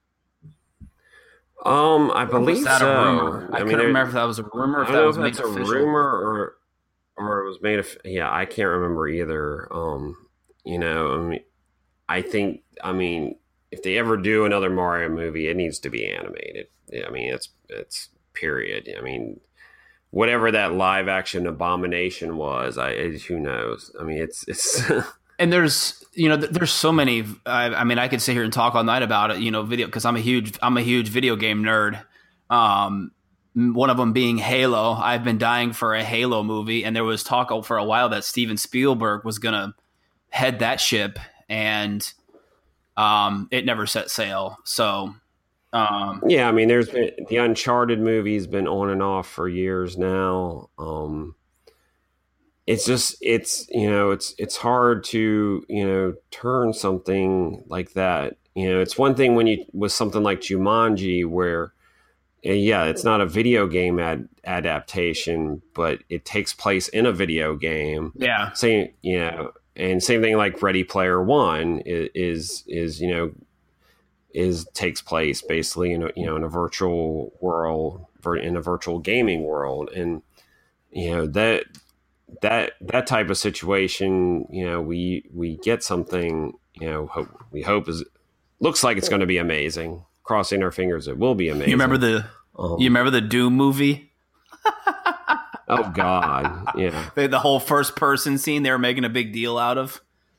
Speaker 2: Um, I
Speaker 1: Or
Speaker 2: believe
Speaker 1: was that
Speaker 2: so.
Speaker 1: a rumor? I,
Speaker 2: I mean,
Speaker 1: couldn't
Speaker 2: there-
Speaker 1: remember if that was a rumor or
Speaker 2: I
Speaker 1: if
Speaker 2: don't
Speaker 1: that
Speaker 2: know
Speaker 1: was
Speaker 2: if
Speaker 1: made
Speaker 2: that's a
Speaker 1: official.
Speaker 2: rumor or or it was made of. Yeah, I can't remember either. Um, you know, I mean, I think, I mean, if they ever do another Mario movie, it needs to be animated. Yeah, I mean, it's it's period. I mean, whatever that live action abomination was, I it, who knows? I mean, it's it's.
Speaker 1: And there's, you know, there's so many. I, I mean, I could sit here and talk all night about it. You know, video because I'm a huge, I'm a huge video game nerd. Um, one of them being Halo. I've been dying for a Halo movie, and there was talk for a while that Steven Spielberg was gonna head that ship, and um, it never set sail. So, um,
Speaker 2: yeah, I mean, there's been the Uncharted movie's been on and off for years now. Um, it's just, it's, you know, it's, it's hard to, you know, turn something like that. You know, it's one thing when you, with something like Jumanji, where, yeah, it's not a video game ad, adaptation, but it takes place in a video game.
Speaker 1: yeah,
Speaker 2: Same, you know, and same thing like Ready Player One is, is, is you know, is takes place basically in a, you know, in a virtual world, in a virtual gaming world. And, you know, that, that that type of situation, you know, we we get something, you know, hope, we hope is looks like it's going to be amazing. Crossing our fingers, it will be amazing.
Speaker 1: you remember the
Speaker 2: Um,
Speaker 1: you remember the Doom movie?
Speaker 2: oh God, yeah.
Speaker 1: The, the whole first person scene they were making a big deal out of.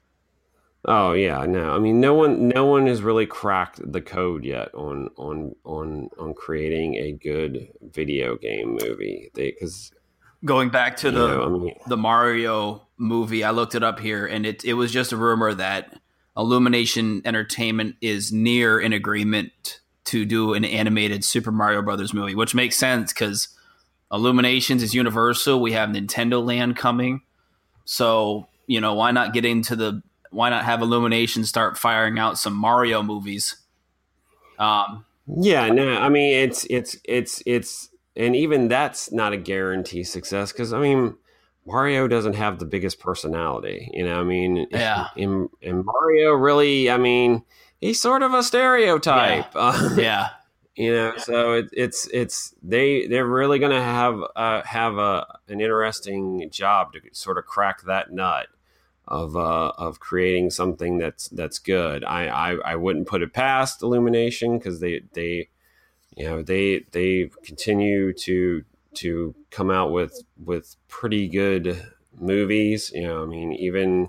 Speaker 2: Oh yeah, no. I mean, no one no one has really cracked the code yet on on on on creating a good video game movie. They because
Speaker 1: Going back to
Speaker 2: you
Speaker 1: the
Speaker 2: know, I mean,
Speaker 1: the Mario movie, I looked it up here, and it it was just a rumor that Illumination Entertainment is near an agreement to do an animated Super Mario Brothers movie, which makes sense because Illuminations is Universal. We have Nintendo Land coming, so you know why not get into the why not have Illumination start firing out some Mario movies? Um,
Speaker 2: yeah, no. I mean, it's it's it's it's. And even that's not a guarantee success because, I mean, Mario doesn't have the biggest personality. You know, I mean,
Speaker 1: Yeah.
Speaker 2: in, in Mario, really, I mean, he's sort of a stereotype.
Speaker 1: Yeah.
Speaker 2: Uh,
Speaker 1: yeah.
Speaker 2: You know, so it, it's it's they they're really going to have uh, have a an interesting job to sort of crack that nut of uh, of creating something that's that's good. I I, I wouldn't put it past Illumination because they they. You know, they they continue to to come out with with pretty good movies. You know, I mean, even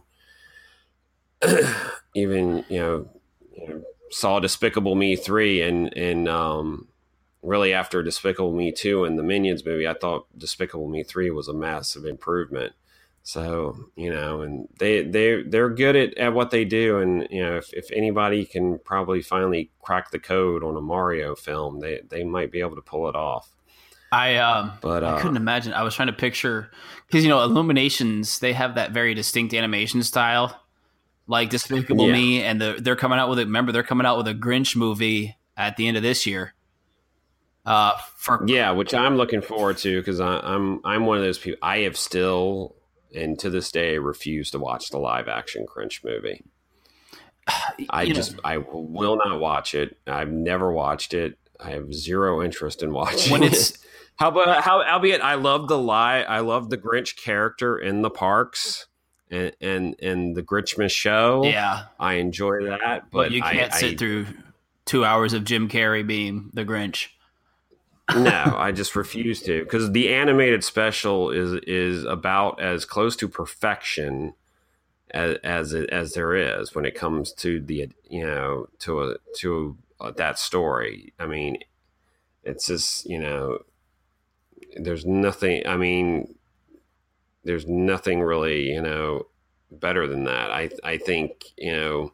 Speaker 2: even you know, you know, saw Despicable Me three, and and um, really after Despicable Me two and the Minions movie, I thought Despicable Me three was a massive improvement. So, you know, and they, they, they're good at, at what they do. And, you know, if, if anybody can probably finally crack the code on a Mario film, they, they might be able to pull it off.
Speaker 1: I um,
Speaker 2: But, uh,
Speaker 1: I couldn't imagine. I was trying to picture because you know Illuminations, they have that very distinct animation style, like Despicable
Speaker 2: Yeah.
Speaker 1: Me, and the, they're coming out with a. Remember, they're coming out with a Grinch movie at the end of this year. Uh, for
Speaker 2: Yeah, which I'm looking forward to because I'm I'm one of those people. I have still and to this day refused to watch the live action Grinch movie. I
Speaker 1: You know.
Speaker 2: just I will not watch it. I've never watched it. I have zero interest in watching
Speaker 1: when
Speaker 2: it.
Speaker 1: it's
Speaker 2: How about how? Albeit, I love the lie. I love the Grinch character in the parks and and and the Grinchmas show.
Speaker 1: yeah,
Speaker 2: I enjoy that,
Speaker 1: but,
Speaker 2: but
Speaker 1: you can't
Speaker 2: I,
Speaker 1: sit
Speaker 2: I,
Speaker 1: through two hours of Jim Carrey being the Grinch.
Speaker 2: no, I just refuse to because the animated special is is about as close to perfection as as, it, as there is when it comes to the you know to a to a, that story. I mean, it's just you know there's nothing. I mean, there's nothing really, you know, better than that. I I think, you know.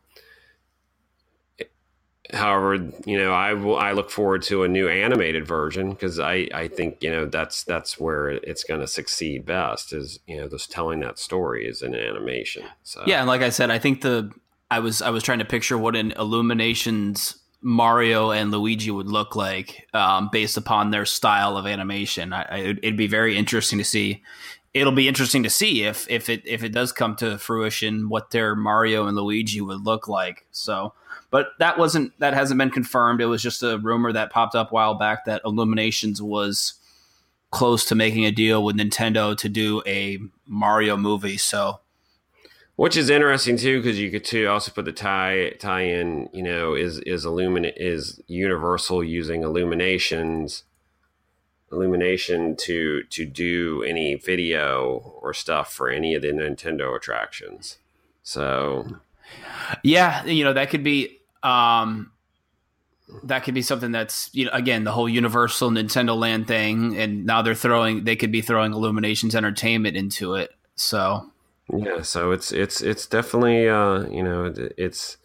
Speaker 2: However, you know, I will, I look forward to a new animated version because I, I think, you know, that's that's where it's going to succeed best is, you know, just telling that story is in animation. So
Speaker 1: yeah, and like I said, I think the I was I was trying to picture what an Illumination's Mario and Luigi would look like um, based upon their style of animation. I, I, it'd be very interesting to see. It'll be interesting to see if if it if it does come to fruition what their Mario and Luigi would look like. So. But that wasn't that hasn't been confirmed. It was just a rumor that popped up a while back that Illuminations was close to making a deal with Nintendo to do a Mario movie. So,
Speaker 2: which is interesting too, because you could too also put the tie tie in. You know, is is Illumina is Universal using Illuminations Illumination to to do any video or stuff for any of the Nintendo attractions? So,
Speaker 1: yeah, you know that could be. Um, that could be something that's, you know, again, the whole Universal Nintendo Land thing. And now they're throwing, they could be throwing Illuminations Entertainment into it. So,
Speaker 2: yeah, so it's, it's, it's definitely, uh, you know, it's,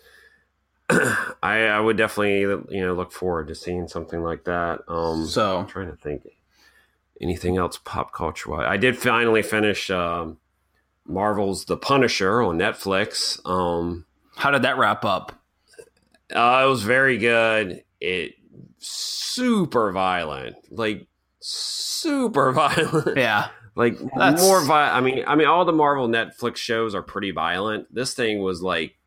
Speaker 2: I, I would definitely, you know, look forward to seeing something like that. Um,
Speaker 1: so
Speaker 2: I'm trying to think anything else pop culture wise. I did finally finish, um, Marvel's The Punisher on Netflix. Um,
Speaker 1: how did that wrap up?
Speaker 2: Uh, it was very good. It super violent, like super violent.
Speaker 1: Yeah,
Speaker 2: like That's... more violent. I mean, I mean, all the Marvel Netflix shows are pretty violent. This thing was like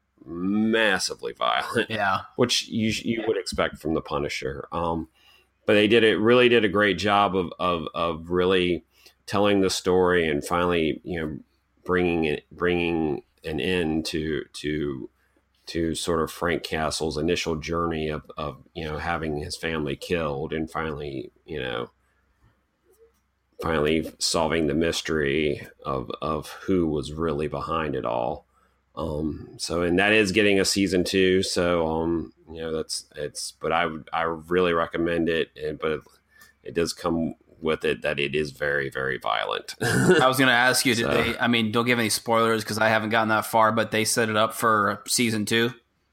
Speaker 2: massively violent.
Speaker 1: Yeah,
Speaker 2: which you you would expect from The Punisher. Um, but they did it really did a great job of of of really telling the story and finally, you know, bringing it bringing an end to to. to sort of Frank Castle's initial journey of, of, you know, having his family killed and finally, you know, finally solving the mystery of, of who was really behind it all. Um, so, and that is getting a season two. So, um, you know, that's, it's, but I would, I really recommend it. And, but it, it does come with it that it is very, very violent.
Speaker 1: I was going to ask you, did
Speaker 2: so,
Speaker 1: they, I mean, don't give any spoilers because I haven't gotten that far, but they set it up for season two.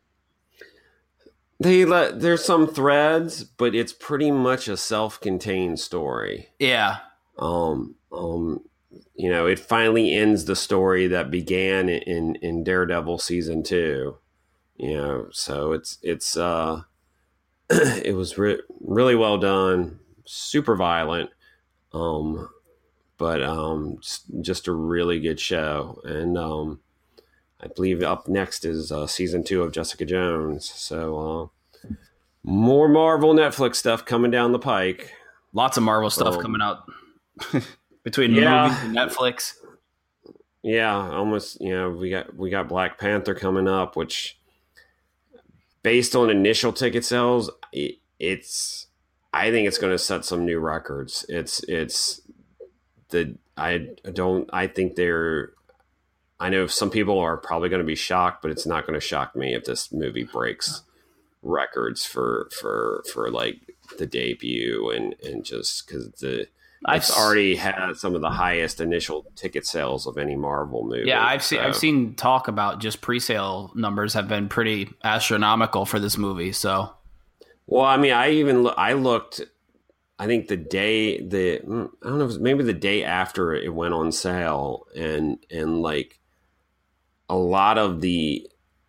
Speaker 2: They let, there's some threads, but it's pretty much a self-contained story.
Speaker 1: Yeah.
Speaker 2: Um, um, you know, it finally ends the story that began in, in Daredevil season two, you know, so it's, it's, uh, it was re- really well done, super violent. Um, but, um, just a really good show. And, um, I believe up next is, uh, season two of Jessica Jones. So, uh, more Marvel Netflix stuff coming down the pike.
Speaker 1: Lots of Marvel stuff um, coming out between
Speaker 2: yeah.
Speaker 1: movies and Netflix.
Speaker 2: Yeah. Almost, you know, we got, we got Black Panther coming up, which based on initial ticket sales, it, it's, I think it's going to set some new records. It's, it's the, I don't, I think they're, I know some people are probably going to be shocked, but it's not going to shock me if this movie breaks records for, for, for like the debut and, and just cause the, it's I've, already had some of the highest initial ticket sales of any Marvel movie.
Speaker 1: Yeah. I've
Speaker 2: so.
Speaker 1: seen, I've seen talk about just presale numbers have been pretty astronomical for this movie. So,
Speaker 2: well, I mean, I even lo- I looked. I think the day the I don't know, it was maybe the day after it went on sale, and and like a lot of the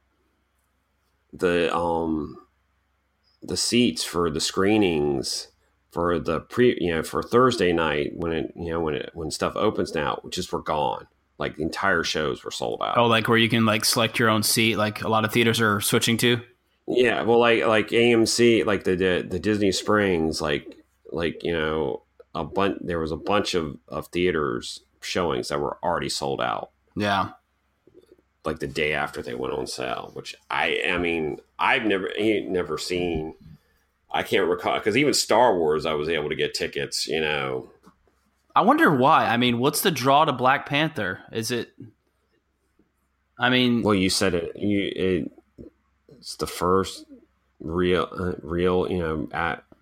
Speaker 2: the um the seats for the screenings for the pre you know for Thursday night when it you know when it when stuff opens now just were gone. Like the entire shows were sold out.
Speaker 1: Oh, like where you can like select your own seat, like a lot of theaters are switching to.
Speaker 2: Yeah, well, like like A M C, like the the Disney Springs, like like you know a bunch. There was a bunch of, of theaters showings that were already sold out.
Speaker 1: Yeah,
Speaker 2: like the day after they went on sale. Which I, I mean, I've never never seen. I can't recall because even Star Wars, I was able to get tickets. You know,
Speaker 1: I wonder why. I mean, what's the draw to Black Panther? Is it? I mean,
Speaker 2: well, you said it. You it. It's the first real, uh, real, you know, at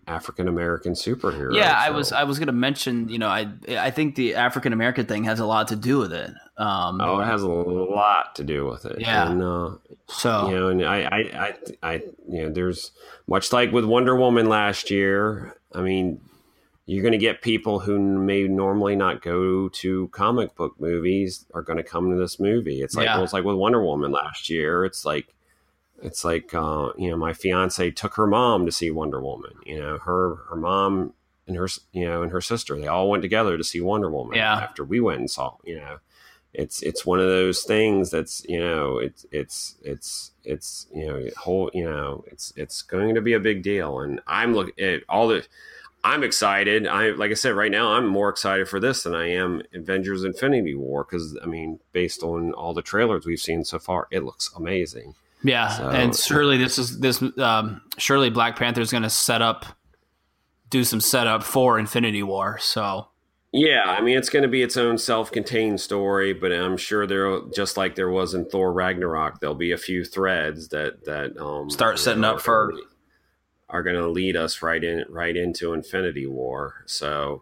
Speaker 2: African American superhero.
Speaker 1: Yeah,
Speaker 2: so.
Speaker 1: I was I was going to mention, you know, I I think the African American thing has a lot to do with it. Um,
Speaker 2: oh, it has a lot to do with it.
Speaker 1: Yeah.
Speaker 2: And, uh,
Speaker 1: so
Speaker 2: you know, and I, I, I, I, you know, there's much like with Wonder Woman last year. I mean, you're going to get people who may normally not go to comic book movies are going to come to this movie. It's like,
Speaker 1: Yeah.
Speaker 2: well, it's like with Wonder Woman last year. It's like, it's like, uh, you know, my fiance took her mom to see Wonder Woman, you know, her, her mom and her, you know, and her sister, they all went together to see Wonder Woman
Speaker 1: Yeah.
Speaker 2: after we went and saw, you know, it's, it's one of those things that's, you know, it's, it's, it's, it's, you know, whole, you know, it's, it's going to be a big deal. And I'm looking at all the, I'm excited. I, like I said, right now, I'm more excited for this than I am Avengers Infinity War. Cause I mean, based on all the trailers we've seen so far, it looks amazing.
Speaker 1: Yeah,
Speaker 2: So-
Speaker 1: and surely this is this um, surely Black Panther is going to set up, do some setup for Infinity War. So
Speaker 2: Yeah, I mean, it's going to be its own self-contained story, but I'm sure there, just like there was in Thor Ragnarok, there'll be a few threads that that um,
Speaker 1: Start setting
Speaker 2: you know,
Speaker 1: up for-
Speaker 2: are going to lead us right in right into Infinity War. So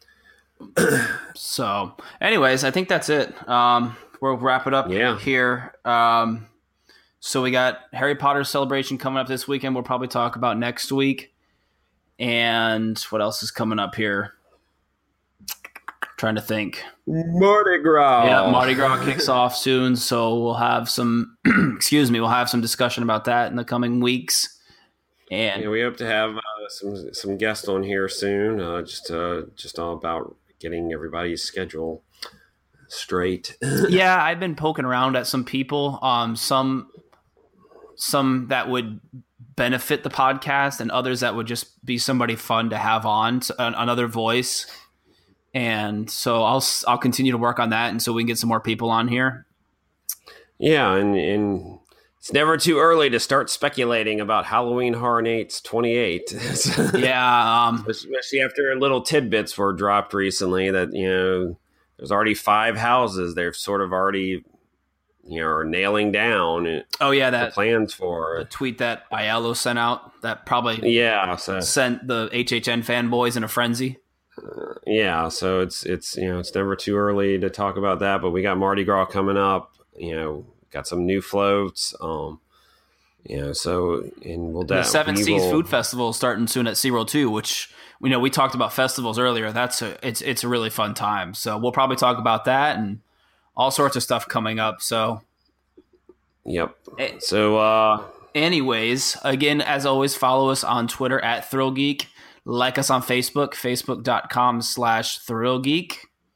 Speaker 1: so, anyways, I think that's it. Um, we'll wrap it up
Speaker 2: Yeah.
Speaker 1: here. Um, so we got Harry Potter Celebration coming up this weekend. We'll probably talk about next week. And what else is coming up here? Trying to think.
Speaker 2: Mardi Gras,
Speaker 1: Yeah, Mardi Gras kicks off soon, so we'll have some. excuse me, we'll have some discussion about that in the coming weeks. And
Speaker 2: Yeah, we hope to have uh, some some guests on here soon. Uh, just uh, just all about getting everybody's schedule straight.
Speaker 1: yeah, I've been poking around at some people, um, some some that would benefit the podcast, and others that would just be somebody fun to have on, so, an, another voice. And so I'll I'll continue to work on that, and so we can get some more people on here.
Speaker 2: Yeah, and, and it's never too early to start speculating about Halloween Horror Nights twenty-eight.
Speaker 1: Yeah, um,
Speaker 2: Especially after little tidbits were dropped recently that, you know, there's already five houses they've sort of already, you know, are nailing down
Speaker 1: oh yeah,
Speaker 2: the
Speaker 1: that
Speaker 2: plans for.
Speaker 1: the tweet that Aiello sent out that probably
Speaker 2: Yeah, so
Speaker 1: sent the H H N fanboys in a frenzy.
Speaker 2: yeah, so it's it's you know it's never too early to talk about that, but we got Mardi Gras coming up. You know, got some new floats. Um, you know, so and we'll
Speaker 1: The
Speaker 2: de-
Speaker 1: Seven
Speaker 2: we
Speaker 1: Seas
Speaker 2: will-
Speaker 1: Food Festival is starting soon at SeaWorld too, which we know we talked about festivals earlier. That's a it's it's a really fun time. So we'll probably talk about that and all sorts of stuff coming up. So
Speaker 2: Yep.
Speaker 1: Eh.
Speaker 2: So uh,
Speaker 1: anyways, again, as always, follow us on Twitter at ThrillGeek. Like us on Facebook, facebook.com slash ThrillGeek.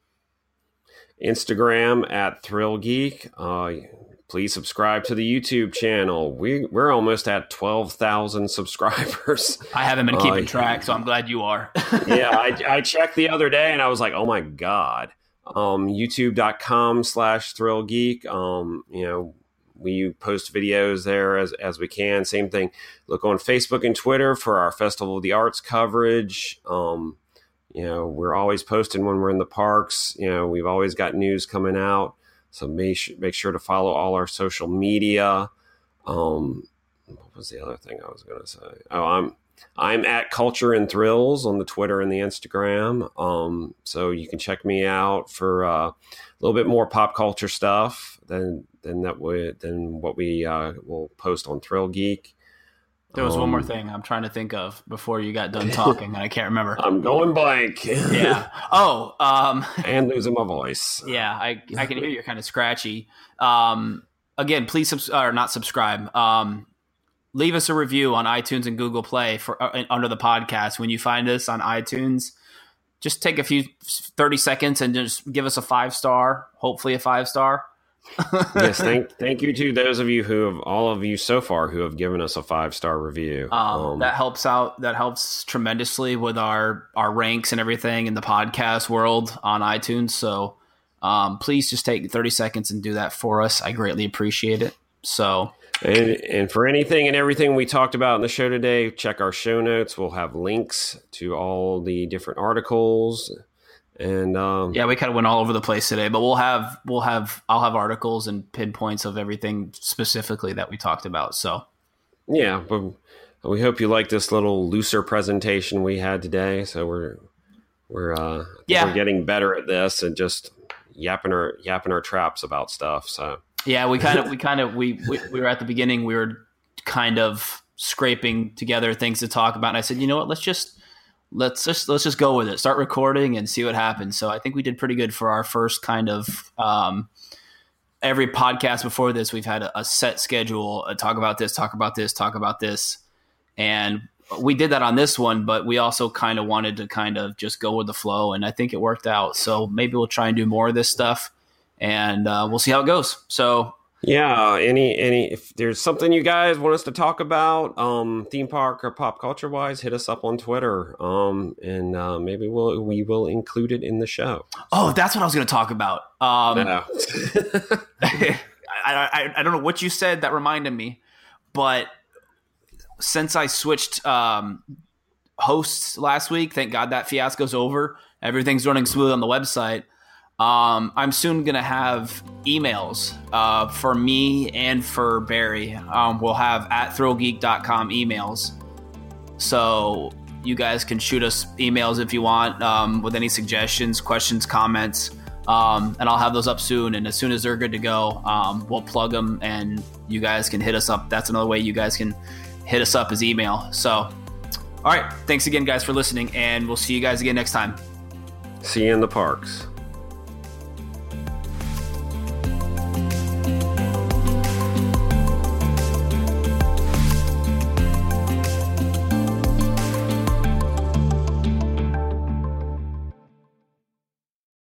Speaker 2: Instagram at Thrill Geek. Uh, please subscribe to the YouTube channel. We we're almost at twelve thousand subscribers.
Speaker 1: I haven't been keeping
Speaker 2: Uh,
Speaker 1: track, so I'm glad you are.
Speaker 2: yeah, I, I checked the other day and I was like, oh my God. Um, YouTube.com slash Thrill Geek. Um, you know, we post videos there as, as we can. Same thing. Look on Facebook and Twitter for our Festival of the Arts coverage. Um, you know, we're always posting when we're in the parks. You know, we've always got news coming out. So make sure, make sure to follow all our social media. Um, what was the other thing I was going to say? Oh, I'm, I'm at Culture and Thrills on the Twitter and the Instagram. Um, so you can check me out for uh, a little bit more pop culture stuff than than that would than what we uh, will post on Thrill Geek.
Speaker 1: There was
Speaker 2: Um,
Speaker 1: one more thing I'm trying to think of before you got done talking, and I can't remember.
Speaker 2: I'm going blank.
Speaker 1: yeah. Oh, um,
Speaker 2: and losing my voice.
Speaker 1: yeah, I I can hear you're kind of scratchy. Um, again, please subs- or not subscribe. Um, leave us a review on iTunes and Google Play for uh, under the podcast. When you find us on iTunes, just take a few thirty seconds and just give us a five star. Hopefully, a five star.
Speaker 2: yes, thank thank you to those of you who have all of you so far who have given us a five star review.
Speaker 1: Um,
Speaker 2: Um,
Speaker 1: that helps out. That helps tremendously with our our ranks and everything in the podcast world on iTunes. So um, please just take thirty seconds and do that for us. I greatly appreciate it. So
Speaker 2: And, and for anything and everything we talked about in the show today, check our show notes. We'll have links to all the different articles. And um,
Speaker 1: yeah, we kind of went all over the place today, but we'll have we'll have I'll have articles and pinpoints of everything specifically that we talked about. So
Speaker 2: yeah, but we hope you like this little looser presentation we had today. So we're we're uh,
Speaker 1: yeah
Speaker 2: we're getting better at this and just yapping our yapping our traps about stuff. So
Speaker 1: yeah, we kind of we kind of we, we we were at the beginning. We were kind of scraping together things to talk about, and I said, you know what, let's just let's just let's just go with it. Start recording and see what happens. So I think we did pretty good for our first kind of. Um, every podcast before this, we've had a, a set schedule. Uh, talk about this. Talk about this. Talk about this. And we did that on this one, but we also kind of wanted to kind of just go with the flow, and I think it worked out. So maybe we'll try and do more of this stuff, and uh, we'll see how it goes. So
Speaker 2: yeah, any any if there's something you guys want us to talk about, um, theme park or pop culture wise, hit us up on Twitter, um, and uh, maybe we'll we will include it in the show.
Speaker 1: Oh, that's what I was going to talk about. Um,
Speaker 2: yeah.
Speaker 1: I, I I don't know what you said that reminded me, but. Since I switched um, hosts last week, thank God that fiasco's over. Everything's running smooth on the website. Um, I'm soon going to have emails uh, for me and for Barry. Um, we'll have at thrill geek dot com emails. So you guys can shoot us emails if you want um, with any suggestions, questions, comments. Um, and I'll have those up soon. And as soon as they're good to go, um, we'll plug them and you guys can hit us up. That's another way you guys can hit us up as email. So, all right. Thanks again, guys, for listening, and we'll see you guys again next time.
Speaker 2: See you in the parks.